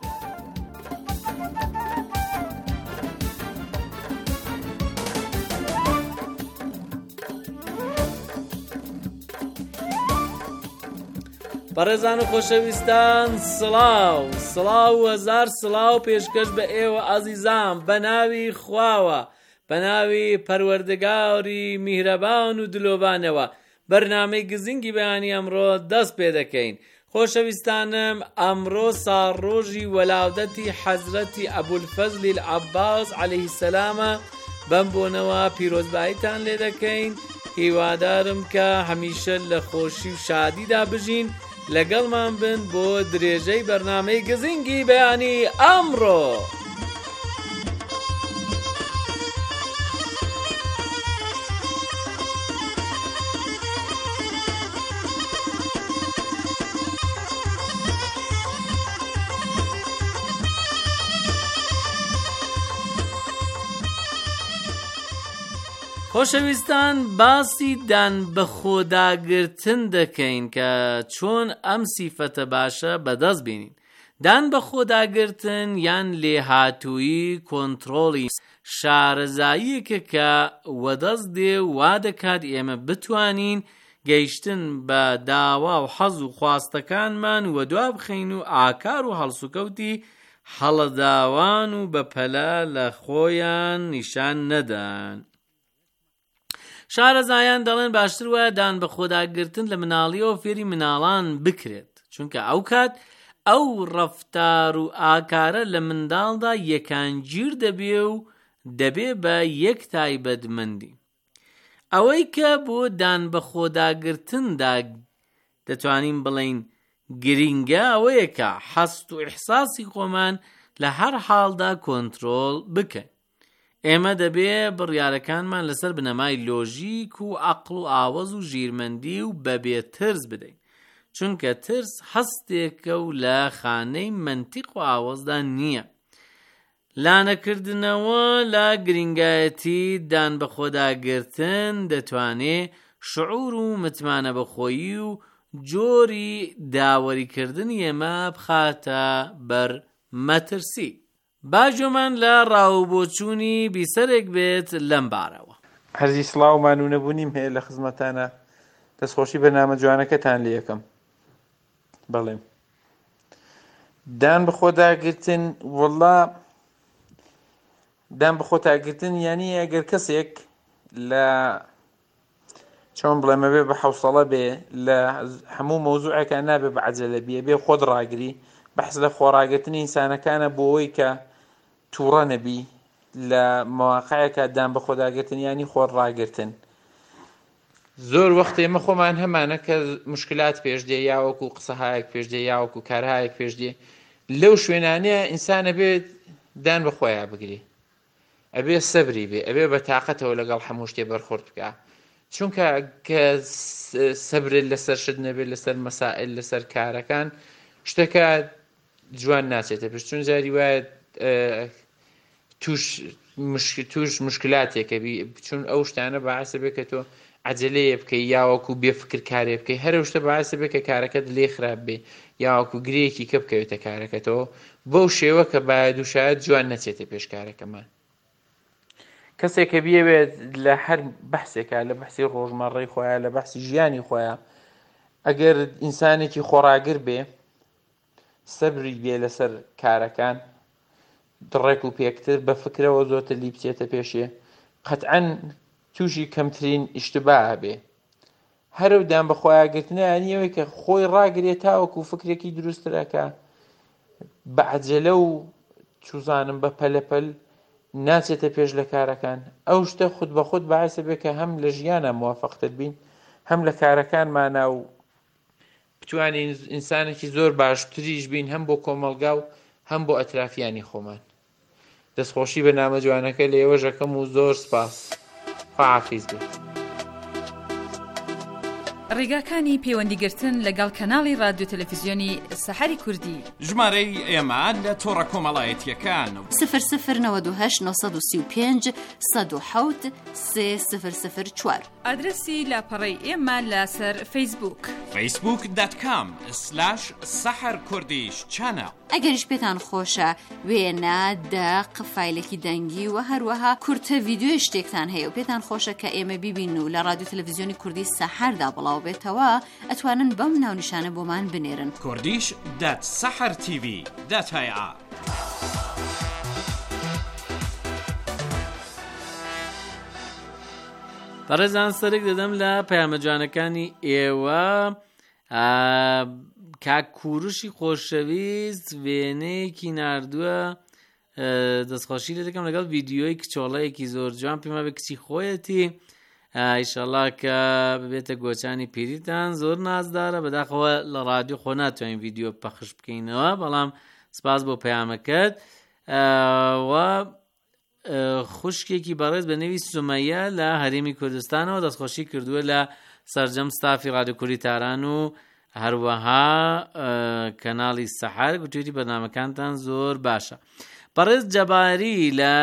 بەڕێزان و خۆشەویستان سڵاو و هەزار سڵاو پێشکەش بە ئێوە عەزیزان بە ناوی خواوە بە ناوی پەروەردگاری میهرەبان و دلۆبانەوە بەرنامەی گزینگی بەیانی ئەمڕۆ دەست پێ دەکەین خۆشەویستانم ئەمڕۆ ساڕۆژی وەلاودەتی حەزرەتی ئەبولفەزلی العەباس عەلەیهی سەلامە بەم بۆنەوە پیرۆزباییتان لێ دەکەین هیوادارم کە هەمیشە لە خۆشی و شادیدا بژین لەگەڵمان بن بۆ درێژەی بەرنامەی گزینگی بەیانی ئەمڕۆ خۆشەویستان باسی دان بە خۆداگرتن دەکەین کە چۆن ئەم سیفەتە باشە بەدەست بینین دان بە خۆداگرتن یان لێهاتووی کۆنتڕۆڵی شارەزاییەکە کە وەدەست دێ وا دەکات ئێمە بتوانین گەیشتن بە داوا و حەز و خواستەکانمان وە دوا بخەین و ئاکار و هەڵسوکەوتی هەڵەداوان و بەپەلە لە خۆیان نیشان نەدان شارەزایان دەڵێن باشتر وایە دان بە خۆداگرتن لە مناڵیەوە فێری مناڵان بکرێت چونکە ئەو کات ئەو ڕەفتار و ئاکارە لە منداڵدا یەکانگیر دەبێ و دەبێ بە یەک تایبەتمەندی ئەوەی کە بۆ دان بە خۆداگرتندا دەتوانین بڵین گرینگە ئەوەیە کە حەست و ئیحساسی خۆمان لە هەر حاڵدا کۆنتڕۆڵ بکەین ئێمە دەبێ بڕیارەکانمان لەسەر بنەمای لۆژیک و عەقڵ و ئاوەز و ژیرمەندی و بەبێ ترس بدەین چونکە ترس هەستێکە و لە خانەی مەنتیق و ئاوەزدا نییە لانەکردنەوە لە گرنگایەتی دان بە خۆداگرتن دەتوانێت شعور و متمانە بەخۆیی و جۆری داوەریکردنی ئێمە بخاتە بەر مەترسی باجۆمان لە ڕاوبۆچوونی بیسەرێک بێت لەم بارەوە هەرزی سڵاومان و نەبوونیم هەیە لە خزمەتانە دەستخۆشی بەنامە جوانەکەتان لێ یەکەم بەڵێم دان بە خۆداگرتن وەڵڵا دان بە خۆداگرتن یعنی ئەگەر کەسێک لە چۆن بڵێمە بێ بە حەوسەڵە بێ لە هەموو مەوزوعێکان نابێ بە عەجەلە بێ خۆت ڕاگری بەحث لە خۆڕاگرتنی ئینسانەکانە بۆ ئەوەی کە تووڕە نەبی لە مەواقعێکە دان بە خۆداگرتن ینی خۆڕاگرتن زۆر وەخت ئێمە خۆمان هەمانە کە مشکلات پێشدێ یاوەکو قسەهایەک پێشدێ یاوەکو کارهایەک پێشدێ لەو شوێنانەیە ئینسان ئەبێت دان بە خۆیان بگری ئەبێ سەبری بێ ئەبێ بە تاقەتەوە لەگەڵ هەموو شتێ بەرخورد بکە چونکە کە سەبرت لەسەر شت نەبێت لەسەر مەسائل لەسەر کارەکان شتەکە جوان ناچێتە پێش چون جاری وایە توش مشکلاتێکە چون ئەو شتانە بەعاسە بێ کە تۆ عەجەلەیە بکەی یاوەکو بێفکر کارێ بکەی هەرە شتە بەعاسە بێ کە کارەکەت لێ خراپ بێ یاوەکو گرەیەکی کە بکەوێتە کارەکەتەوە بەو شێوە کە باید و شاید جوان نەچێتە پێش کارەکەمان کەسێک کە بیەوێت لە هەر بەحسێکە لە بەحسی ڕۆژمەڕەی خۆیان لە بەحسی ژیانی خۆیان ئەگەر ئینسانێکی خۆڕاگر بێ سەبری بێ لەسەر کارەکان دڕێک و پێکتر بە فکرەوە زۆرتر لی بچێتە پێشێ قەتعەن تووشی کەمترین ئیشتباه بێ هەرو دان بە خۆیاگرتنە نیەوەی کە خۆی ڕاگرێت تاوەکو فکرێکی دروسترەکە بە عەجەلە و چوزانم بە پەلەپەل ناچێتە پێش لە کارەکان ئەو شتە خود بە خود بەعاسە بێ کە هەم لە ژیانە موافقتر بین هەم لە کارەکانمانە و بتوانین ئینسانێکی زۆر باشتریش بین هەم بۆ کۆمەڵگا و هەم بۆ ئەترافیانی خۆمان. دەستخۆشی بە نامە جوانەکە لە ئێوە ژەکەم و زۆر سپاس. خواحافیز بێت. ڕێگاکانی پەیوەندیگرتن لەگەڵ کەناڵی رادیۆ تەلەڤیزیۆنی سەحەری کوردی. ژمارەی ئێمە لە تۆڕە کۆمەڵایەتیەکان 0098 935 107 3004. ئادرسی لاپەڕەی ئێمە لەسەر فەیسبووک facebook.com/saharkurdish-channel. ئەگەریش پێتان خۆشە وێنە دەق فایلێکی دەنگی و هەروەها کورتە ڤیدیۆ شتێکتان هەیە و پێتان خۆشە کە ئێمە بیبین و لە رادیۆ تەلەڤیزیۆنی کوردی سەحەردا بڵاو بێتەوە ئەتوانن بەم ناونیشانە بۆمان بنێرن. kurdish.sahartv.ir. بەڕێزان سەرێک دەدەم لە پەیامە جوانەکانی ئێوە. کاک کوروشی خۆشەویست وێنەیەکی ناردووە دەستخۆشی لێ دەکەم لەگەڵ ڤیدیۆی کچۆڵەیەکی زۆر جوان پێما بێ کچی خۆیەتی ئیشەڵا کە ببێتە گۆچانی پیریتان زۆر نازدارە بەداخەوە لە رادیۆ خۆ ناتوانین ڤیدیۆ پەخش بکەینەوە بەڵام سپاس بۆ پەیامەکەت. و خوشکێکی بەڕێز بە نێوی سومەیە لە هەرێمی کوردستانەوە دەستخۆشی کردووە لە سەرجەم ستافی رادیۆ کوردی تاران و هەروەها کەناڵی سەحەر گوتوێتی بەرنامەکانتان زۆر باشە. بەڕێز جەباری لە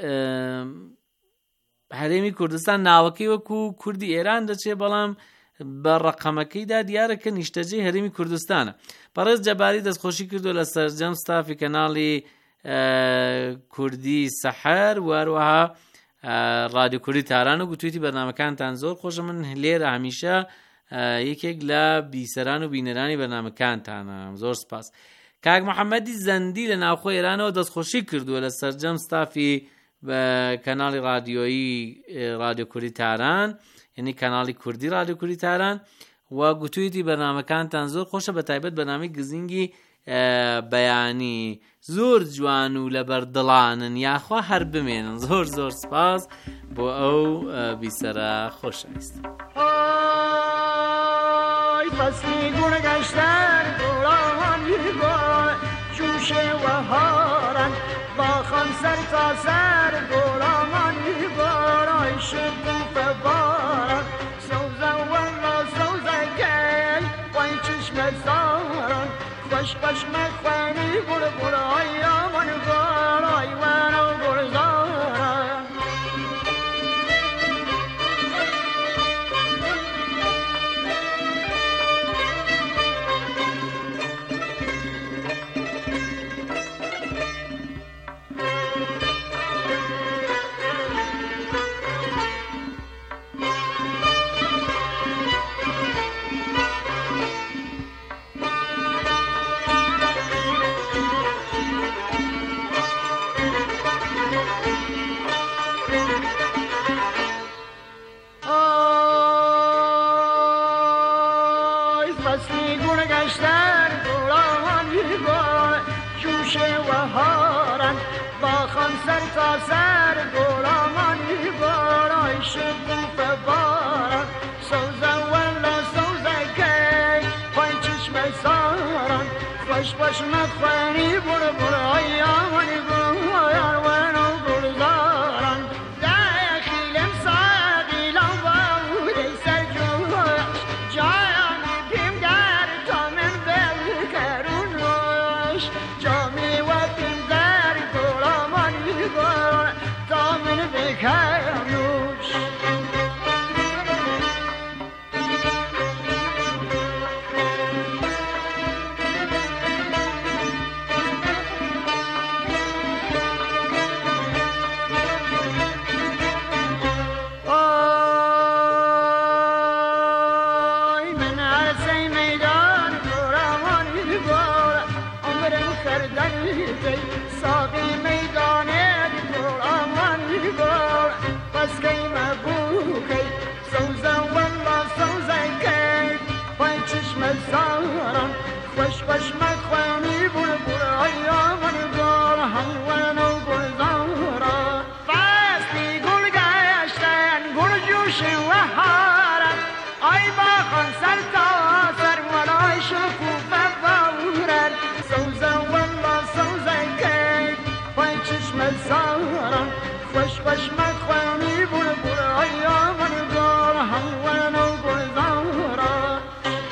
هەرێمی کوردستان ناوەکەی وەکو کوردی ئێران دەچێت بەڵام بە ڕقەمەکەیدا دیارەکە نیشتەجێی هەرێمی کوردستانە. بەڕێز جەباری دەستخۆشی کردووە لە سەرجەم ستافی کەناڵی کوردی سەحەر و هەروەها رادیۆ کوردی تاران و گوتوێتی بەرنامەکانتان زۆر خۆشە. من لێرە هەمیشە یەکێک لە بیسەران و بینەرانی بەرنامەکانتانە. زۆر سپاس. کاک محەممەدی زەندی لە ناوخۆی ئێرانەوە دەستخۆشی کردووە لە سەرجەم ستافی بە کەناڵی رادیۆیی رادیۆ کوردی تاران یعنی کەناڵی کوردی رادیۆ کوردی تاران و گوتوێتی بەرنامەکانتان زۆر خۆشە بە تایبەت بەنامەی گزینگی بەیانی زۆر جوان و لەبەر دڵانن یاخوا هەر بمێنن. زۆر زۆر سپاس بۆ ئەو بیسەرە خۆشەویست. فصلی گل گشتن گلانی گل جوش و هارن با خان سر تا سر گلانی گل آیش کوف بارن سوزن ولا سوزن گل وای چشم زارن خوش خوش مخوانی گل گل آی آمان گل آی منو گل زارن سر تا سر گلامانی بارای شکوف باران سوزن ولا سوزن کی پای چشم ساران خوش خوش مخوانی بر بر آیامانی گویان ونو گلزاران داخلم ساقیلم باودی سرجوش جایانی پیم در تا من بلکرونوش جامی و پیم در گلامانی باران تا من بکرونوش ساقی میدانه دیگر آمانی بار بس که مبوکی سوزن ولا سوزن که پای چشم زاران خوش خوش مخوانی بر بر آیامانی بار همون و گلزاران فصلی گل گشتن گل جوش و هارن آی با خان سر تا سر ولای خوش مخوانی بلبل ایامن گار هنوان و گلزارا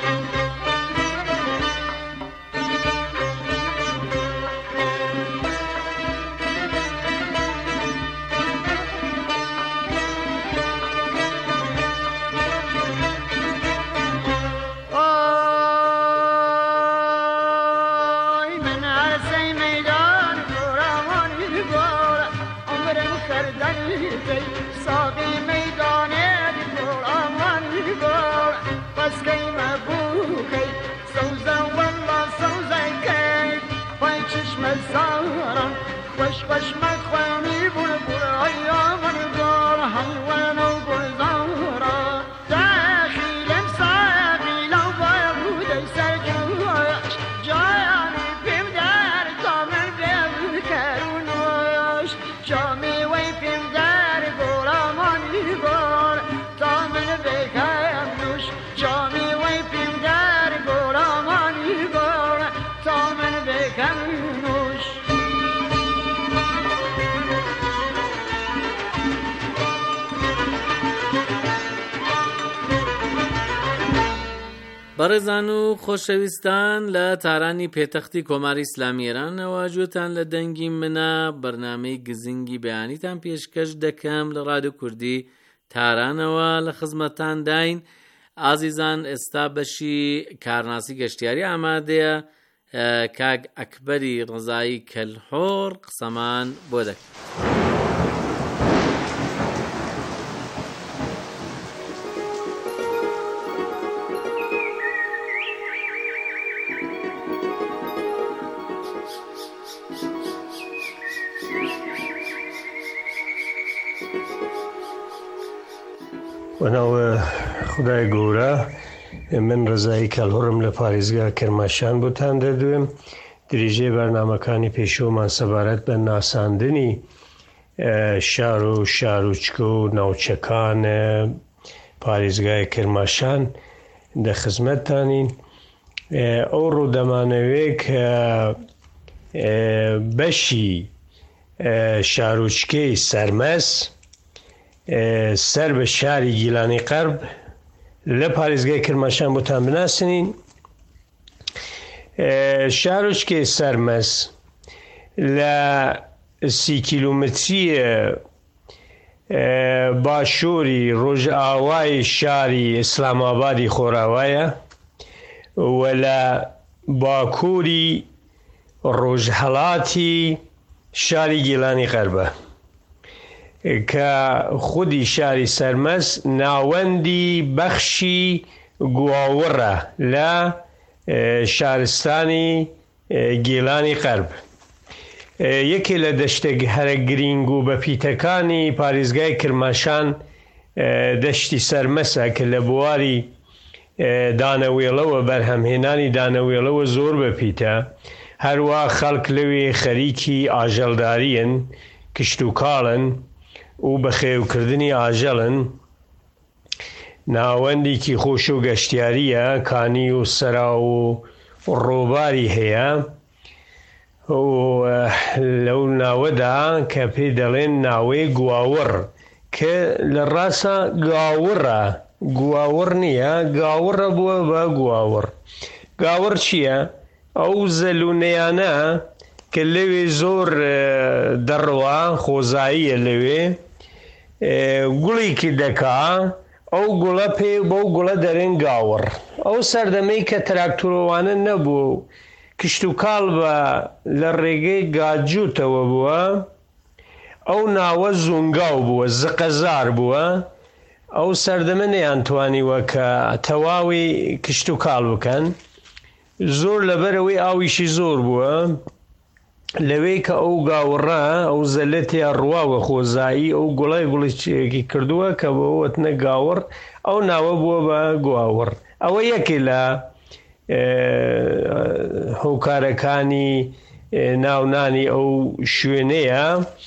خوش مخوانی بلبل ایامن گار هنوان و گلزارا داخلم ساقی لو باید سرجوش جانی پیم در کامل بیم کرونوش جامی وی پیم در گلامانی گار تامن بکم نوش جامی وی پیم در گلامانی گار تامن بکم نوش بەڕێزان و خۆشەویستان لە تارانی پێتەختی کۆماری ئیسلامی ئێرانەوە گوێتان لە دەنگی منە بەرنامەی گزینگی بەیانیتان پێشکەش دەکەم لە ڕادیۆ کوردی تارانەوە لە خزمەتان داین. ئازیزان ئێستا بەشی کارناسی گەشتیاری ئامادەیە، کاک ئەکبەری ڕزایی کەلحۆر قسەمان بۆ دەکەن. بەناوە خودای گەورە، من ڕزایی کەلحۆرم لە پارێزگا کرماشان بۆتان دەردوێم. درێژەی بەرنامەکانی پێشۆمان سەبارەت بە ناساندنی شار و شاروچکە و ناوچەکان پارێزگای کرماشان دە خزمەتتانین. ئەو ڕوودەمانەوێ کە بەشی شاروچکەی سەرمەس سەر بە شاری گیلانی قەرب لە پارێزگای کرماشان بۆتان بناسنین. شاروچکەی سەرمەس لە 30 کیلومتری باشووری ڕۆژئاوای شاری ئیسلامابادی خۆراوایە و لە باکووری ڕۆژهەڵاتی شاری گیلانی قەربە کە خودی شاری سەرمەس ناوەندی بەخشی گواوڕە لە شارستانی گیلانی قەرب. یەکێ لە دەشتە هەرە گرنگ و بەپیتەکانی پارێزگای کرماشان دەشتی سەرمەسە کە لە بواری دانەوێڵەوە بەرهەمهێنانی دانەوێڵەوە زۆر بەپیتە. هەروە خەڵک لەوێ خەریکی ئاژەڵدارین، کشت و کاڵن و بەخێوکردنی ئاژەڵن. ناوەندێکی خۆش و گەشتیاریە، کانی و سەرا و ڕۆباری هەیە و لەو ناوەدا کە پێی دەڵێن ناوەی گواوڕ کە لە ڕاستە گاوڕە، گواوڕ نییە، گاوڕە بووە بە گواوڕ. گاوڕ چییە؟ ئەو زەلوونەیانە کە لەوێ زۆر دەڕوە، خۆزاییە لەوێ، گوڵێکی دەکا، ئەو گوڵە پێ بەو گوڵە دەرێن گاوڕ. ئەو سەردەمەی کە تراکتۆرەوانە نەبوو، کشت و کاڵ بە لە ڕێگەی گاجووتەوە بووە، ئەو ناوە زونگاو بووە، زقەزار بووە. ئەو سەردەمە نەیانتوانیوە کە تەواوی کشت و کاڵ بکەن، زۆر لەبەرەوەی ئاویشی زۆر بووە. لەوێ کە ئەو گاوڕە ئەو زەلەتیا ڕواوە خۆزایی، ئەو گوڵای گوڵێکی کردووە کە بەوەتنە گاوڕ، ئەو ناوە بووە بە گواوڕ. ئەوە یەکێ لە هۆکارەکانی ناونانی ئەو شوێنەیە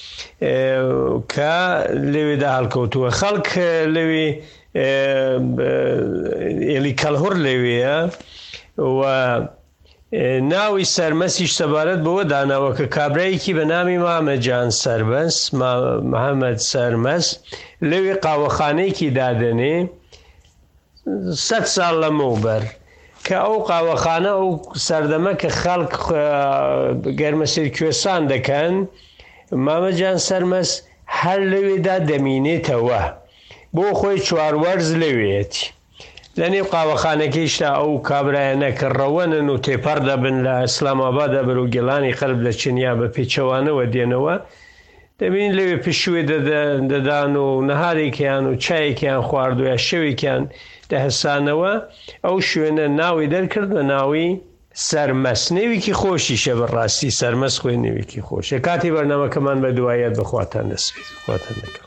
کە لەوێدا هەڵکەوتووە. خەڵک لەوێ ئێلی کەلحۆر لەوێیە و ناوی سەرمەسیش سەبارەت بەوە داناوە کە کابرایەکی بە نامی مامەجان سەربەس محەممەد سەرمەس لەوێ قاوەخانەیەکی دادەنێ 100 ساڵ لەمەوبەر کە ئەو قاوەخانە ئەو سەردەمە کە خەڵک گەرمەسیر کوێستان دەکەن مامەجان سەرمەس هەر لەوێدا دەمینێتەوە بۆ خۆی چواروەرز لەوێتی لە نێو قاوەخانەکەیشتا ئەو کابرایەنە کە ڕەوەنن و تێپەڕ دەبن لە ئیسلامابادە بەرەو گێڵانی خەلب لە چنیا بە پێچەوانەوە دێنەوە دەبین لەوێ پشوێ دەدان و نەهارێکیان و چایەکیان خوارد و یا شەوێکیان دەهەسانەوە ئەو شوێنە ناوی دەرکرد بە ناوی سەرمەس نێوێکی خۆشیشە بەڕاستی سەرمەس خۆی نێوێکی خۆشە کاتی بەرنامەکەمان بە دوایەت بەخواتان دەسپێت خواتان دەکەم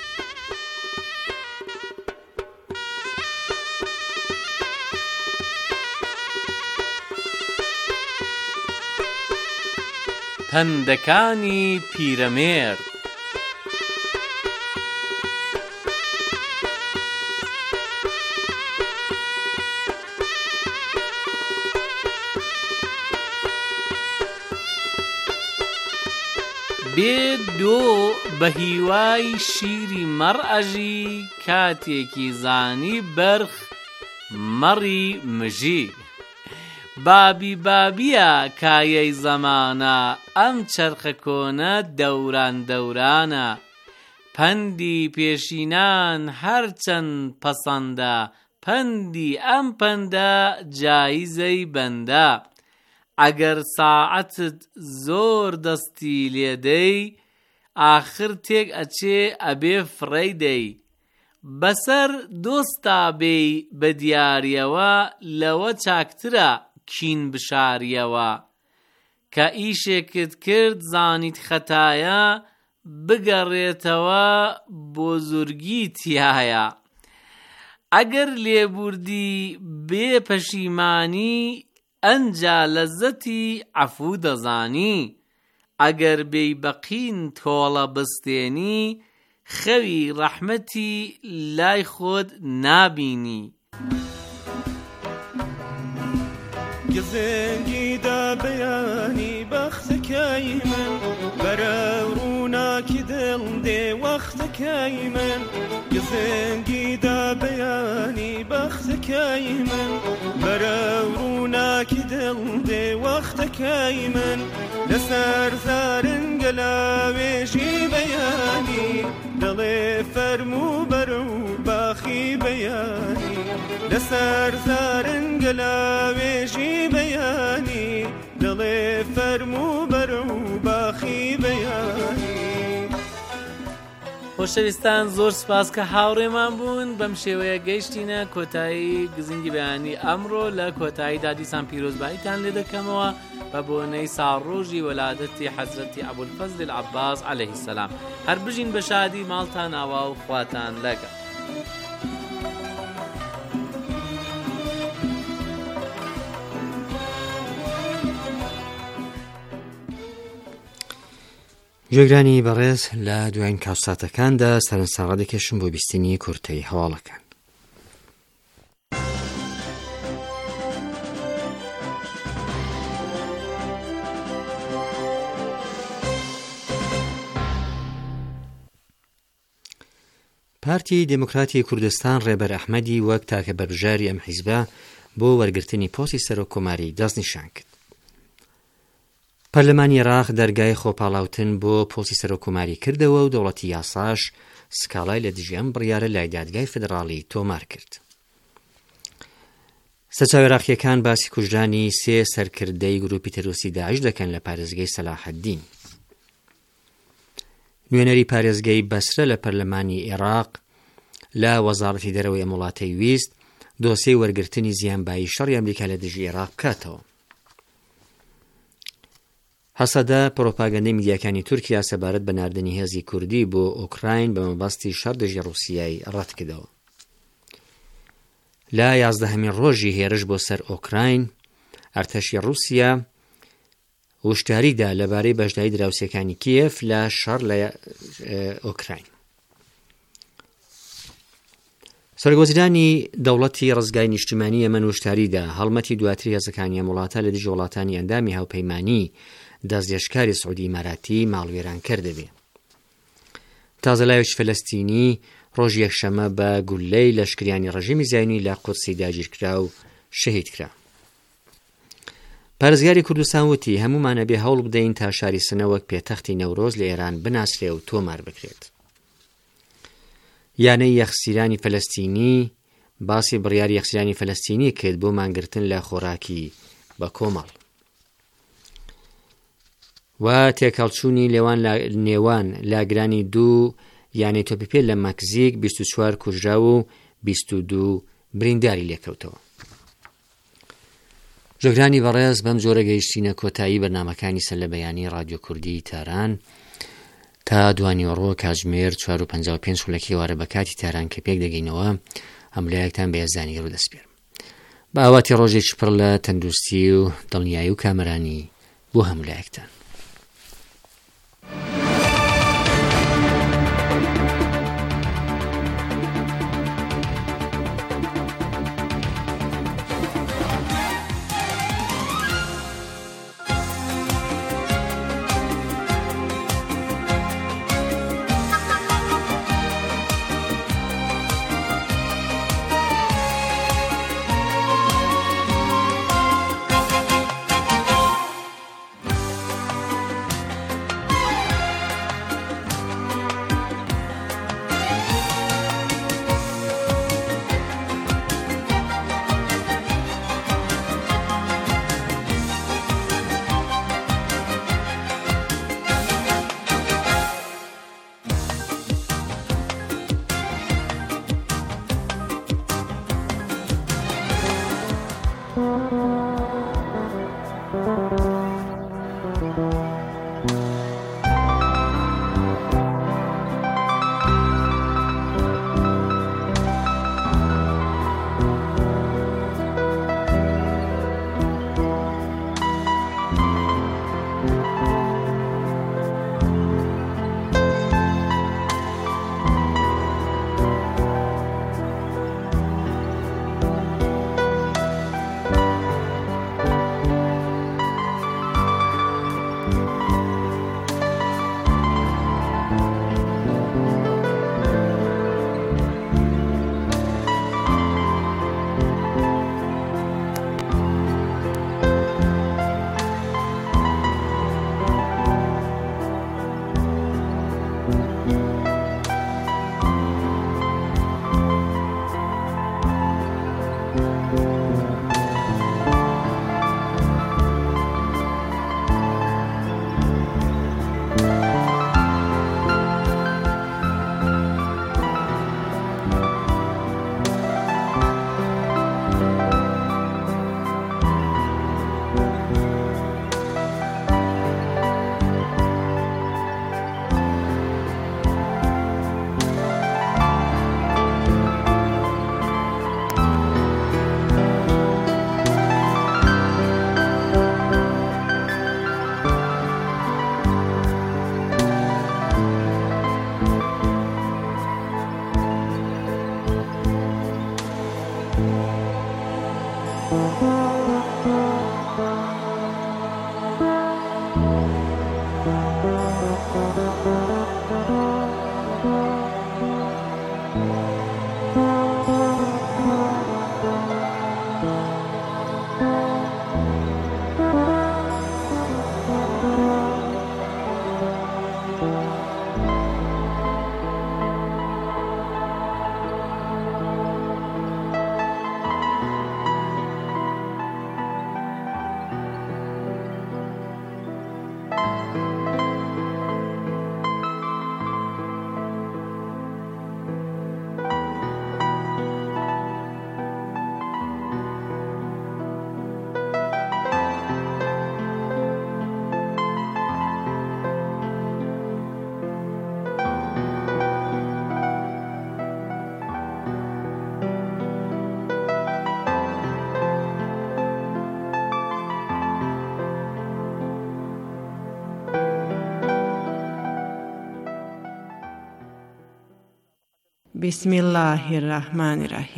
هەندەکانی پیرەمێرد بێ دۆ بە هیوای شیری مەڕئەژی کاتێکی زانی بەرخ مەڕی مژی بابی بابیە کایەی زەمانە ئەم چەرخە کۆنە دەوران دەورانە پەندی پێشینان هەرچەند پەسەندە پەندی ئەم پەندە جایزەی بەندە ئەگەر ساعەتت زۆر دەستی لێدەی ئاخر تێک ئەچێ ئەبێ فڕەیدەی بەسەر دۆستا بێی بە دیاریەوە لەوە چاکترە کین بشاریەوە کە ئیشێکت کرد زانیت خەتایە بگەڕێتەوە بۆ زورگی تیایە ئەگەر لێبوردی بێ پەشیمانی ئەنجا لەزەتی عەفوو دەزانی ئەگەر بێی بەقین تۆڵە بستێنی خەوی ڕەحمەتی لای خۆت نابینی گزنگی دا بەیانی بەختەکەی من بەرە ڕووناکی دڵ دێ وەختەکەی من گزنگی دا بەیانی بەختەکەی من بەرە ڕووناکی دڵ دێ وەختەکەی من لەسەر زارنگە لاوێژی بەیانی دڵێ فەرموو بەرە و باخی بەیانی لەسەر زارنگە لاوێژی بەیانی دڵێ فەرموو بەرە و باخی بەیانی خۆشەویستان زۆر سپاس کە هاوڕێمان بوون بەم شێوەیە گەیشتینە کۆتایی گزنگی بەیانی ئەمڕۆ لە کۆتاییدا دیسان پیرۆزباییتان لێ دەکەمەوە بە بۆنەی ساڕۆژی وەلادەتی حەزرەتی عەبولفەزل العەباس عەلەیهی السەلام هەر بژین بە شادی ماڵتان ئاوا و خواتان لەگەڵ گوێگرانی بەڕێز لە دوایین کاوساتەکاندا سەرنجساغا دەکێشم بۆ بیستنی کورتەی هەواڵەکان. پارتی دموکراتی کوردستان ڕێبەر ئەحمەدی وەک تاکە بەربژاری ئەم حیزبە بۆ وەرگرتنی پۆستی سەرۆکۆماری دەستنیشان کرد. پەرلەمانی عێراق دەرگای خۆپاڵاوتن بۆ پۆستی سەرۆکۆماری کردەوە و دەوڵەتی یاساش سکاڵای لە دژی ئەم بڕیارە لای دادگای فدراڵی تۆمار کرد. سەرچاو عێراقیەکان باسی کوژرانی 3 سەرکردەی گروپی تەرۆریستی داعش دەکەن لە پارێزگای سەلاحەددین. نوێنەری پارێزگای بەسرە لە پەرلەمانی عێراق لە وەزارەتی دەرەوەی ئەم وڵاتەی ویست دۆسیەی وەرگرتنی زیانبایی شەڕی ئەمریکا لە دژی عێراق بکاتەوە. هەسەدا پرۆپاگەندەی میدیاکانی تورکیا سەبارەت بە ناردنی هێزی کوردی بۆ ئوکراین بە مەبەستی شەڕ دژی ڕووسیای ڕەت کردەوە. لە 11 ڕۆژی هێرش بۆ سەر ئۆکراین ئەرتەشی ڕووسیا وشتاریدا لەبارەی بەشداری دراوسەکانی کیێف لە شەڕ لە ئۆکراین. سەرگۆزیرانی دەوڵەتی ڕزگای نیشتیمانی ئەمەن وشتاریدا هەڵمەتی دواتری هەزەکانی وڵاتە لە دژ وڵاتانی ئەندامی هاوپەیمانی دەستێشکاری سعودی ئیماراتی ماڵوێران کردبێ. تازە لایەکی فەلەستینی ڕۆژ یەکشەمە بە گولەی لەشکریانی ڕژیمی زاینی لە قودسی داگیرکرا و شەهید کرا. پارێزگاری کوردستان وتی هەمومانە بێ هەوڵ بدەین تا شاری سنە وەک پێتەختی نەورۆز لە ئێران بناسرێ و تۆمار بکرێت. یانەی یەخسیرانی فەلەستینی باسی بڕیاری یەخسیرانی فەلەستینی کرد بۆ مانگرتن لە خۆراکی بە کۆمەڵ و تێکەڵچوونی نێوان لاگرانی دوو یانەی تۆپیپێ لە مەکزیک 24 کوژرا و 22 برینداری لێکەوتەوە. ژۆگرانی بەڕێز بەم جۆرە گەیشتینە کۆتایی بەرنامەکانی سەر لە بەیانی رادیۆ کوردی تاران تا دوانیوەڕۆ کاتژمێر 4:55 خولەکی وارە بە کاتی تاران کە پێک دەگەینەوە هەمولایەکتان بە هێزانی ڕوو دەسپێرم. بە ئاواتی ڕۆژێکی پڕ لە تەندروستی و دڵنیایی و کامەرانی بۆ هەمولایەکتان. بسم الله الرحمن الرحیم.